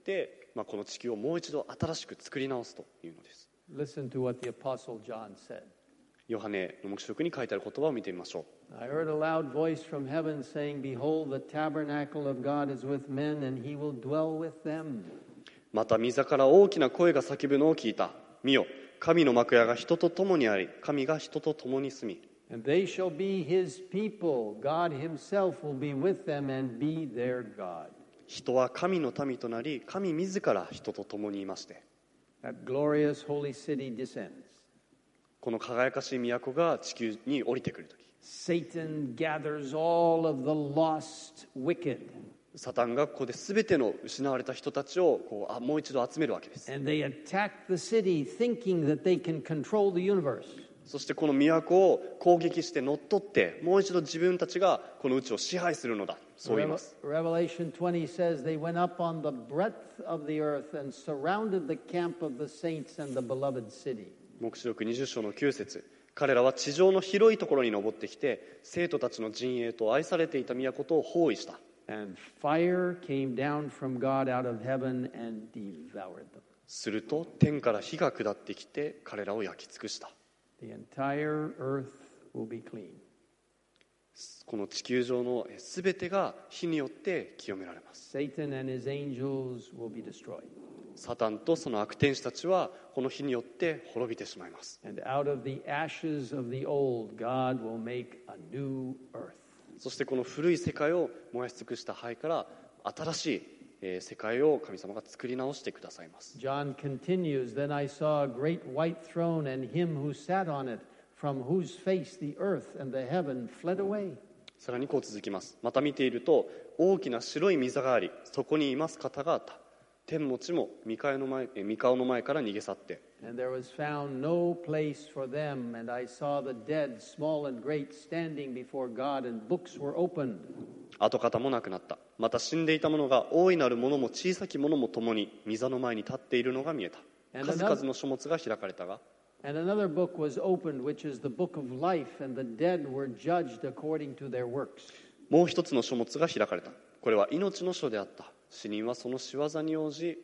Speaker 2: この地球をもう一度新しく作り直すというのです。
Speaker 1: Listen to what the Apostle John said.
Speaker 2: ヨハネの黙示録に書いてある言葉を見てみましょう。
Speaker 1: I heard a loud voice from heaven saying, Behold, the tabernacle of God is with men, and he will dwell with them.
Speaker 2: また御座から大きな声が叫ぶのを聞いた。見よ、神の幕屋が人と共にあり、神が人と共に住み、
Speaker 1: And they shall be his people. God himself will be with them and be their God.
Speaker 2: 人は神の民となり、神自ら人と共にいまして、
Speaker 1: That glorious holy city descends.
Speaker 2: この輝かしい都が地球に降りてくるとき、
Speaker 1: Satan gathers all of the lost wicked,
Speaker 2: サタンがここで全ての失われた人たちをもう一度集めるわけです。
Speaker 1: and they attack the city thinking that they can control the universe.
Speaker 2: そしてこの都を攻撃して乗っ取って、もう一度自分たちがこの宇宙を支配するのだ、そう言います。
Speaker 1: Revelation 20 says they went up on the breadth of the earth and surrounded the camp of the saints and the beloved city.
Speaker 2: 黙示録20章の9節、彼らは地上の広いところに登ってきて、生徒たちの陣営と愛されていた都と包囲した。
Speaker 1: And fire came down from God out of heaven and devoured them.
Speaker 2: すると天から火が下ってきて彼らを焼き尽くした。
Speaker 1: The entire earth will be clean.
Speaker 2: この地球上の全てが火によって清められます。
Speaker 1: Satan and his angels will be destroyed.
Speaker 2: サタンとその悪天使たちはこの火によって滅びてしまいます。
Speaker 1: And out of the ashes of the old, God will make a new earth.
Speaker 2: そしてこの古い世界を燃やし尽くした灰から新しい世界を神様が作り直してくださいます。
Speaker 1: John continues, Then I saw a great white throne and him who sat on it, from whose face the earth and the heaven fled away.
Speaker 2: さらにこう続きます。また見ていると大きな白い御座があり、そこにいます方があった。天も地も御顔の前から逃げ去って、
Speaker 1: And there was found no place for them, and I saw the dead, small and great, standing before God, and books were opened.
Speaker 2: 跡形もなくなった。また死んでいた者が大いなる者も小さき者も共に御座の前に立っているのが見えた。数々の書物が開かれたが、
Speaker 1: And another book was opened, which is the book of life, and the dead were judged according to their works.
Speaker 2: もう一つの書物が開かれた。これは命の書であった。死人はその仕業に応じ、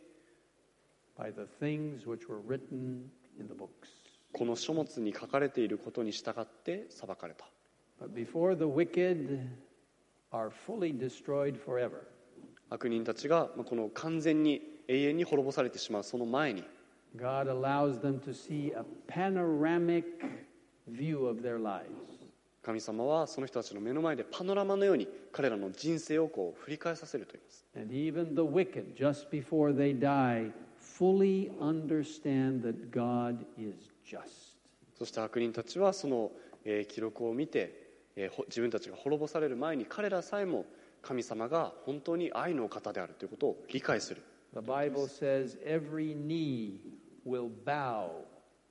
Speaker 1: By the things which were written in the books.
Speaker 2: この書物に書かれていることに従って裁かれた。
Speaker 1: But before the wicked are fully destroyed forever,
Speaker 2: 悪人たちがこの完全に永遠に滅ぼされてしまうその前に、
Speaker 1: God allows them to see a panoramic view of their lives.
Speaker 2: 神様はその人たちの目の前でパノラマのように彼らの人生を振り返させると言います。
Speaker 1: And even the wicked, just before they die, fully understand that God is just.
Speaker 2: そして悪人たちはその記録を見て、自分たちが滅ぼされる前に彼らさえも神様が本当に愛のお方であるということを理解する。
Speaker 1: The Bible says every knee will bow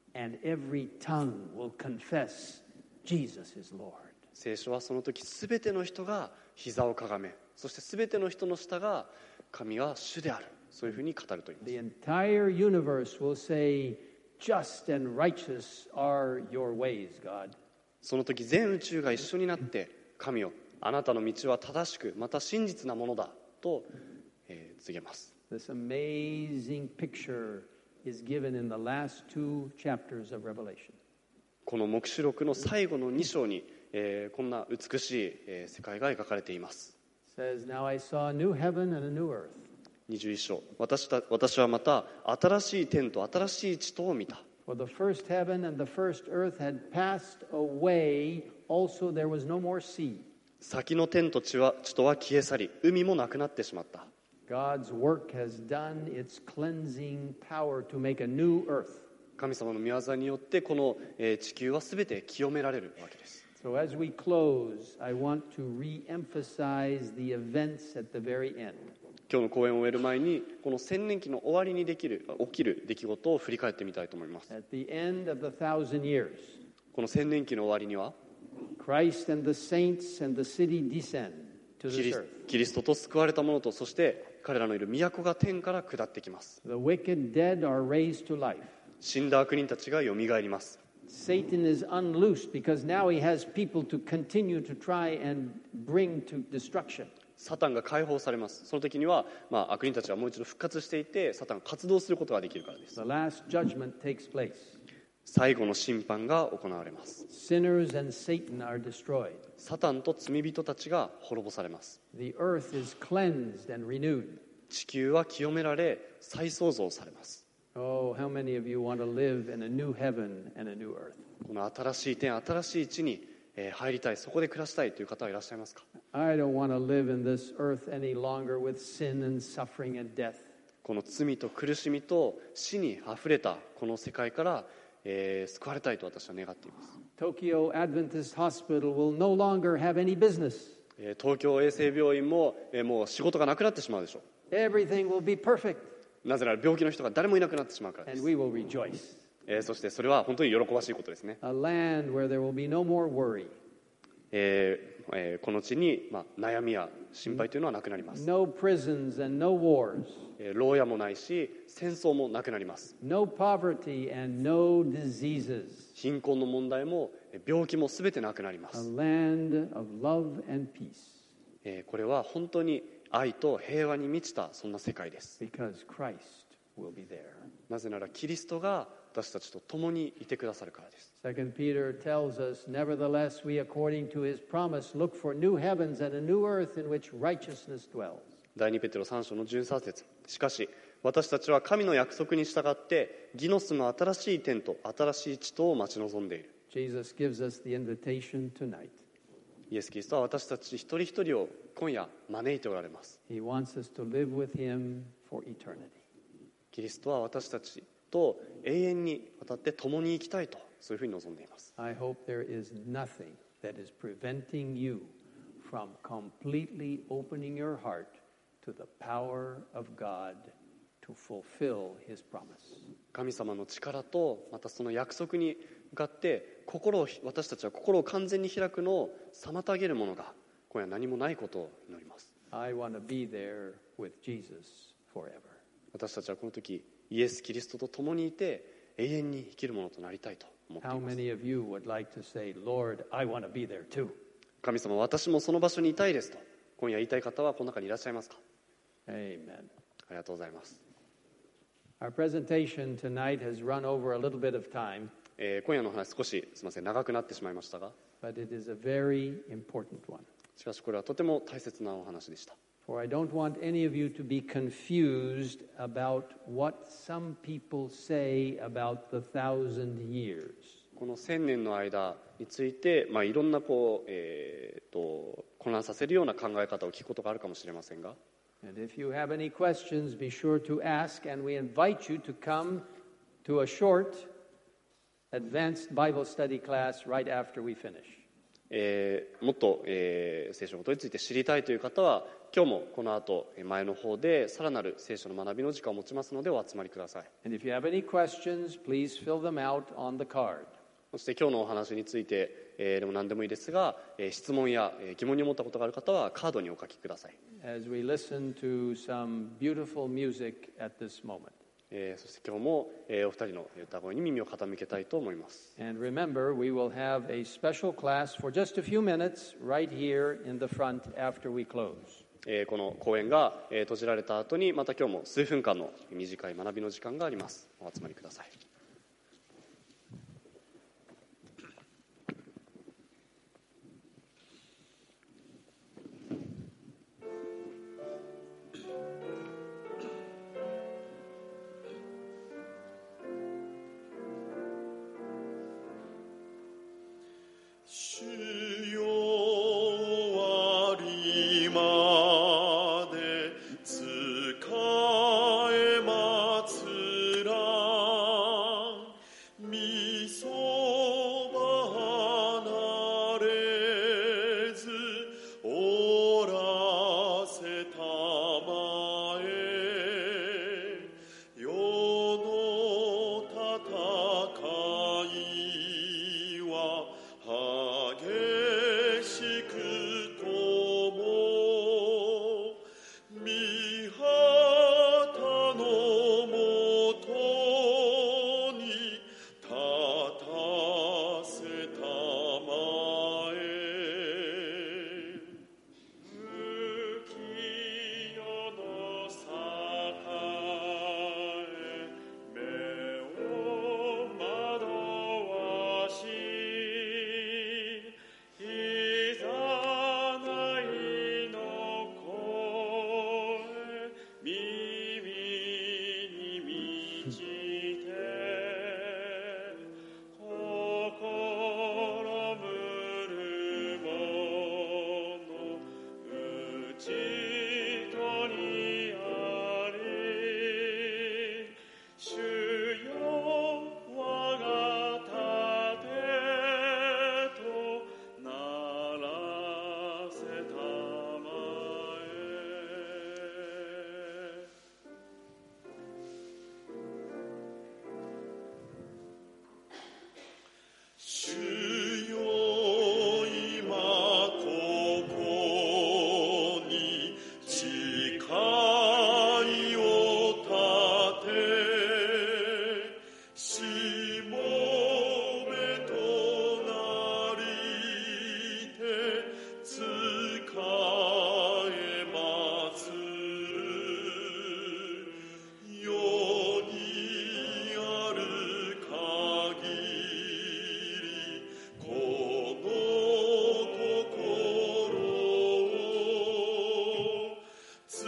Speaker 1: and every tongue will confess Jesus is Lord.
Speaker 2: 聖書はその時すべての人が膝をかがめ、そしてすべての人の舌が神は主である、そういうふうに語ると言います。
Speaker 1: The entire universe will say, just and righteous are your ways, God.
Speaker 2: その時全宇宙が一緒になって神よ、あなたの道は正しくまた真実なものだと、告げます。
Speaker 1: This amazing picture is given in the last 2 chapters of Revelation.
Speaker 2: この黙示録の最後の2章に、こんな美しい、世界が描かれています。
Speaker 1: It says, Now I saw a new heaven and a new earth.
Speaker 2: 21章、私はまた新しい天と新しい地とを見た。
Speaker 1: For the first heaven and the first earth had passed away, also there was no more sea.
Speaker 2: 先の天と地とは消え去り、海もなくなってしまった。
Speaker 1: God's work has done its cleansing power to make a new earth.
Speaker 2: 神様の御業によってこの、地球はすべて清められるわけです。
Speaker 1: So as we close, I want to re-emphasize the events at the very end.
Speaker 2: 今日の講演を終える前にこの千年期の終わりに起きる出来事を振り返ってみたいと思います。
Speaker 1: At the end of the 1,000 years,
Speaker 2: この千年期の終わりには
Speaker 1: Christ and the saints and the city descend to
Speaker 2: キ
Speaker 1: this
Speaker 2: リ
Speaker 1: earth.
Speaker 2: キリストと救われた者と、そして彼らのいる都が天から下ってきます。
Speaker 1: The wicked dead are raised to life.
Speaker 2: 死んだ悪人たちがよみがえります。
Speaker 1: Satan is unloosed because now he has people to continue to try and bring to destruction.
Speaker 2: サタンが解放されます。その時には、悪人たちはもう一度復活していて、サタンが活動することができるからです。
Speaker 1: The last judgment takes place.
Speaker 2: 最後の審判が行われます。
Speaker 1: Sinners and Satan are destroyed.
Speaker 2: サタンと罪人たちが滅ぼされます。
Speaker 1: The earth is cleansed and renewed.
Speaker 2: 地球は清められ再創造されます。
Speaker 1: Oh, how many of you want to live in a new heaven and a new earth?
Speaker 2: この新しい天、新しい地に入りたい、そこで暮らしたいという方はいらっしゃいますか？
Speaker 1: I don't want to live in this earth any longer with sin and suffering and death.
Speaker 2: この罪と苦しみと死にあふれたこの世界から、救われたいと私は願っています。
Speaker 1: Tokyo Adventist Hospital will no longer have any business.
Speaker 2: 東京衛生病院も、もう仕事がなくなってしまうでしょ
Speaker 1: Everything will be perfect,
Speaker 2: う。なぜなら病気の人が誰もいなくなってしまうからで
Speaker 1: and
Speaker 2: す。
Speaker 1: we will rejoice.
Speaker 2: そしてそれは本当に喜ばしいことですね。
Speaker 1: A land where there will be no more worry,
Speaker 2: この地に、悩みや心配というのはなくなります。
Speaker 1: no prisons and no wars,
Speaker 2: 牢屋もないし戦争もなくなります。
Speaker 1: no poverty and no diseases.
Speaker 2: 貧困の問題も病気も全てなくなりま
Speaker 1: A
Speaker 2: す。
Speaker 1: land of love and peace,
Speaker 2: これは本当に愛と平和に満ちたそんな世界です。
Speaker 1: because Christ will be there.
Speaker 2: なぜならキリストが私たちと共にいてくださるからです。
Speaker 1: 2 Peter tells us, Nevertheless, we, according to his promise, look for new heavens and a new earth in which righteousness dwells.
Speaker 2: 第2ペテロ3章の13節、しかし私たちは神の約束に従って義の住む新しい天と新しい地とを待ち望んでいる。
Speaker 1: Jesus gives us the invitation tonight.
Speaker 2: イエス・キリストは私たち一人一人を今夜招いておられます。
Speaker 1: He wants us to live with him for eternity.
Speaker 2: キリストは私たちと永遠にわたって共に生きたいと、そういうふうに望んでいます。
Speaker 1: I hope there is nothing that is preventing you from completely opening your heart to the power of God to fulfill his promise.
Speaker 2: 神様の力とまたその約束に向かって私たちは心を完全に開くのを妨げるものが今夜何もないことを祈ります。
Speaker 1: I want to be there with Jesus forever.
Speaker 2: 私たちはこの時イエス・キリストと共にいて永遠に生きるものとなりたいと思ってい
Speaker 1: How
Speaker 2: ます。
Speaker 1: many of you would like to say, Lord, I want to be there too?
Speaker 2: 神様、私もその場所にいたいですと今夜言いたい方はこの中にいらっしゃいますか？
Speaker 1: Amen.
Speaker 2: ありがとうございます。
Speaker 1: Our presentation tonight has run over a little bit of time,
Speaker 2: 今夜の話少しすみません長くなってしまいましたが、
Speaker 1: but it is a very important one.
Speaker 2: しかしこれはとても大切なお話でした。
Speaker 1: For I don't want any of you to be confused about what some people say about the 1,000 years.
Speaker 2: この1000年の間について、いろんな混乱させるような考え方を聞くことがあるかもしれませんが、
Speaker 1: And if you have any questions, be sure to ask, and we invite you to come to a short advanced Bible study class right after we finish.
Speaker 2: もっと、聖書のことについて知りたいという方は、 今日もこの後前の方でさらなる聖書の学びの時間を持ちますのでお集まりください。
Speaker 1: And if you have any questions, please fill them out on the card.
Speaker 2: そして今日のお話について、でも何でもいいですが、質問や疑問に思ったことがある方はカードにお書きください。
Speaker 1: As we listen to some beautiful music at this moment.
Speaker 2: そして今日も、お二人の歌声に耳を傾けたいと思います。
Speaker 1: And remember, we will have a special class for just a few minutes right here in the front after we close.
Speaker 2: この講演が、閉じられた後にまた今日も数分間の短い学びの時間があります。お集まりください。
Speaker 3: 主よ終わりまで仕え祭ら御そば離れずおらせたまえ世の戦いは激しくとも御旗のもとに立たせたまえ浮世の坂へ目を惑わしいざないの声耳に満ちて心むるものうちとにあり主よ我が盾とならせたまえ主よ今ここに誓いを立てしもべとなりて仕えまする世にある限りこの心を常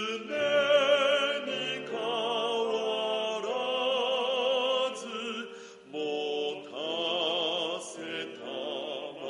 Speaker 3: に変わらず持たせたま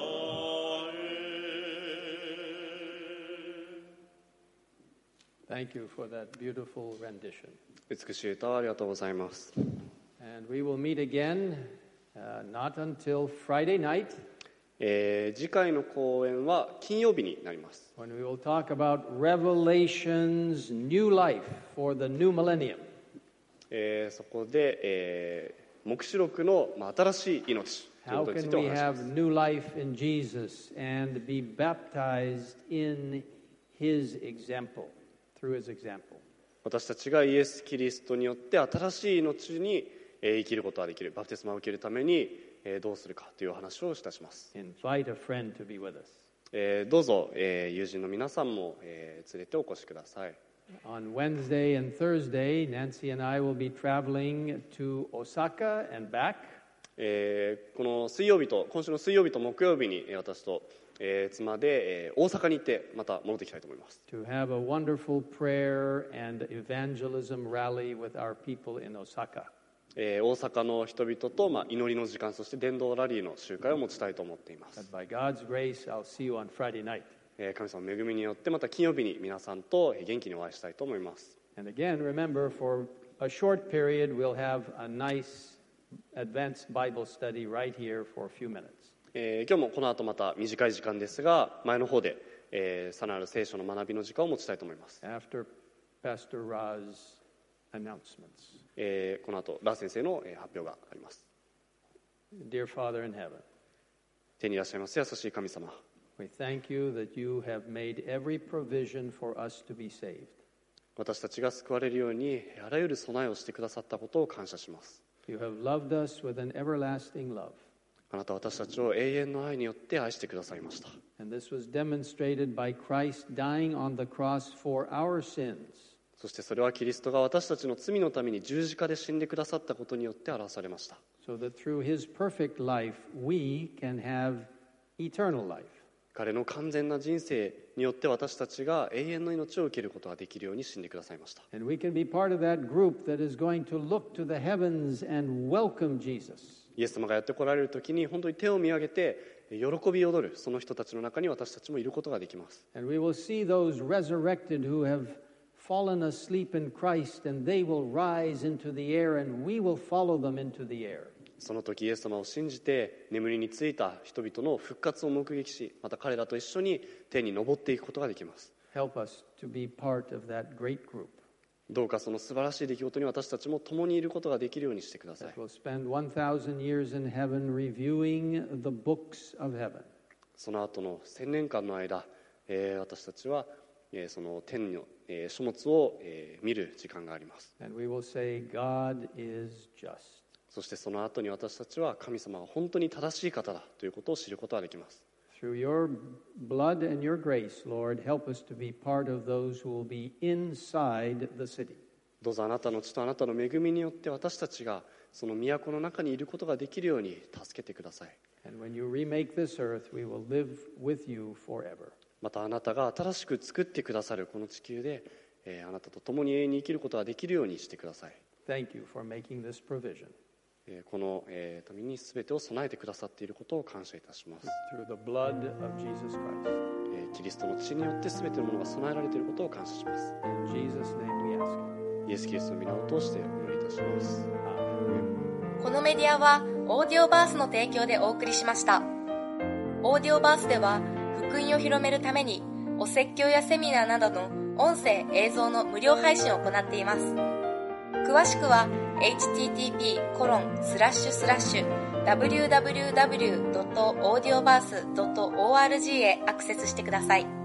Speaker 3: え
Speaker 1: Thank you for that beautiful rendition.
Speaker 2: 美しい歌をありがとうございます。
Speaker 1: And we will meet again not until Friday night
Speaker 2: 次回の講演は金曜日になります。
Speaker 1: when we will talk about Revelation's new life for the new millennium.
Speaker 2: そこで、黙示録の、新しい命という
Speaker 1: How
Speaker 2: ことについ
Speaker 1: can
Speaker 2: てお
Speaker 1: we
Speaker 2: 話します
Speaker 1: have new life in Jesus and be baptized in his example, through his example?
Speaker 2: 私たちがイエス・キリストによって新しい命に生きることができる、バプテスマを受けるためにどうするかという話をいたします。
Speaker 1: Invite a friend to be with us.
Speaker 2: どうぞ友人の皆さんも連れてお越しください。
Speaker 1: On Wednesday and Thursday, Nancy and I will be traveling to Osaka and back.
Speaker 2: この今週の水曜日と木曜日に私と妻で大阪に行ってまた戻ってきたいと思います。
Speaker 1: To have a wonderful prayer and evangelism rally with our people in Osaka.
Speaker 2: 大阪の人々と祈りの時間、そして伝道ラリーの集会を持ちたいと思っています。
Speaker 1: But by God's grace, I'll see you on Friday night.
Speaker 2: 神様の恵みによってまた金曜日に皆さんと元気にお会いしたいと思います。
Speaker 1: And again, remember, for a short period, we'll have a nice advanced Bible study right here for a few minutes.
Speaker 2: 今日もこの後また短い時間ですが前の方でさらなる聖書の学びの時間を持ちたいと思います。
Speaker 1: after Pastor Ra's announcements.
Speaker 2: この後ラー先生の発表があります。
Speaker 1: Dear Father in heaven,
Speaker 2: 天にいらっしゃいます優しい神様、
Speaker 1: we thank you that you have made every provision for us to be saved.
Speaker 2: 私たちが救われるようにあらゆる備えをしてくださったことを感謝します。
Speaker 1: You have loved us with an everlasting love.
Speaker 2: あなたは私たちを永遠の愛によって愛してくださいました。
Speaker 1: And this was demonstrated by Christ dying on the cross for our sins.
Speaker 2: そしてそれはキリストが私たちの罪のために十字架で死んでくださったことによって表されました。
Speaker 1: So that through his perfect life, we can have eternal life.
Speaker 2: 彼の完全な人生によって私たちが永遠の命を受けることができるように死んでくださいました。
Speaker 1: And we can be part of that group that is going to look to the heavens and welcome Jesus.
Speaker 2: イエス様がやって来られる時に本当に手を見上げて喜び踊るその人たちの中に私たちもいることができます。
Speaker 1: And we will see those resurrected who have fallen asleep in Christ, and they will rise into the air, and we will follow them into the air.
Speaker 2: その時イエス様を信じて眠りについた人々の復活を目撃し、また彼らと一緒に天に昇っていくことができます。
Speaker 1: Help us to be part of that great group
Speaker 2: どうかその素晴らしい出来事に私たちも共にいることができるようにしてください。
Speaker 1: that will spend 1,000 years in heaven reviewing the books of heaven.
Speaker 2: その後の1000年間の間、私たちはその天の書物を見る時間があります。
Speaker 1: And we will say, God is just.
Speaker 2: そしてその後に私たちは神様が本当に正しい方だということを知ることができます。
Speaker 1: Through your blood and your grace, Lord, help us to be part of those who will be inside the city.
Speaker 2: どうぞあなたの血とあなたの恵みによって私たちがその都の中にいることができるように助けてください。
Speaker 1: And when you remake this earth, we will live with you forever.
Speaker 2: またあなたが新しく作ってくださるこの地球で、あなたと共に永遠に生きることができるようにしてください。
Speaker 1: Thank you for making this provision.
Speaker 2: このために全てを備えてくださっていることを感謝いたします。
Speaker 1: Through the blood of Jesus Christ.
Speaker 2: キリストの血によって全てのものが備えられていることを感謝します。
Speaker 1: In Jesus' name we ask.
Speaker 2: イエス・キリストの皆を通してお祈りいたします。
Speaker 1: Amen.
Speaker 4: このメディアはオーディオバースの提供でお送りしました。オーディオバースでは福音を広めるためにお説教やセミナーなどの音声映像の無料配信を行っています。詳しくは http://www.audioverse.org へアクセスしてください。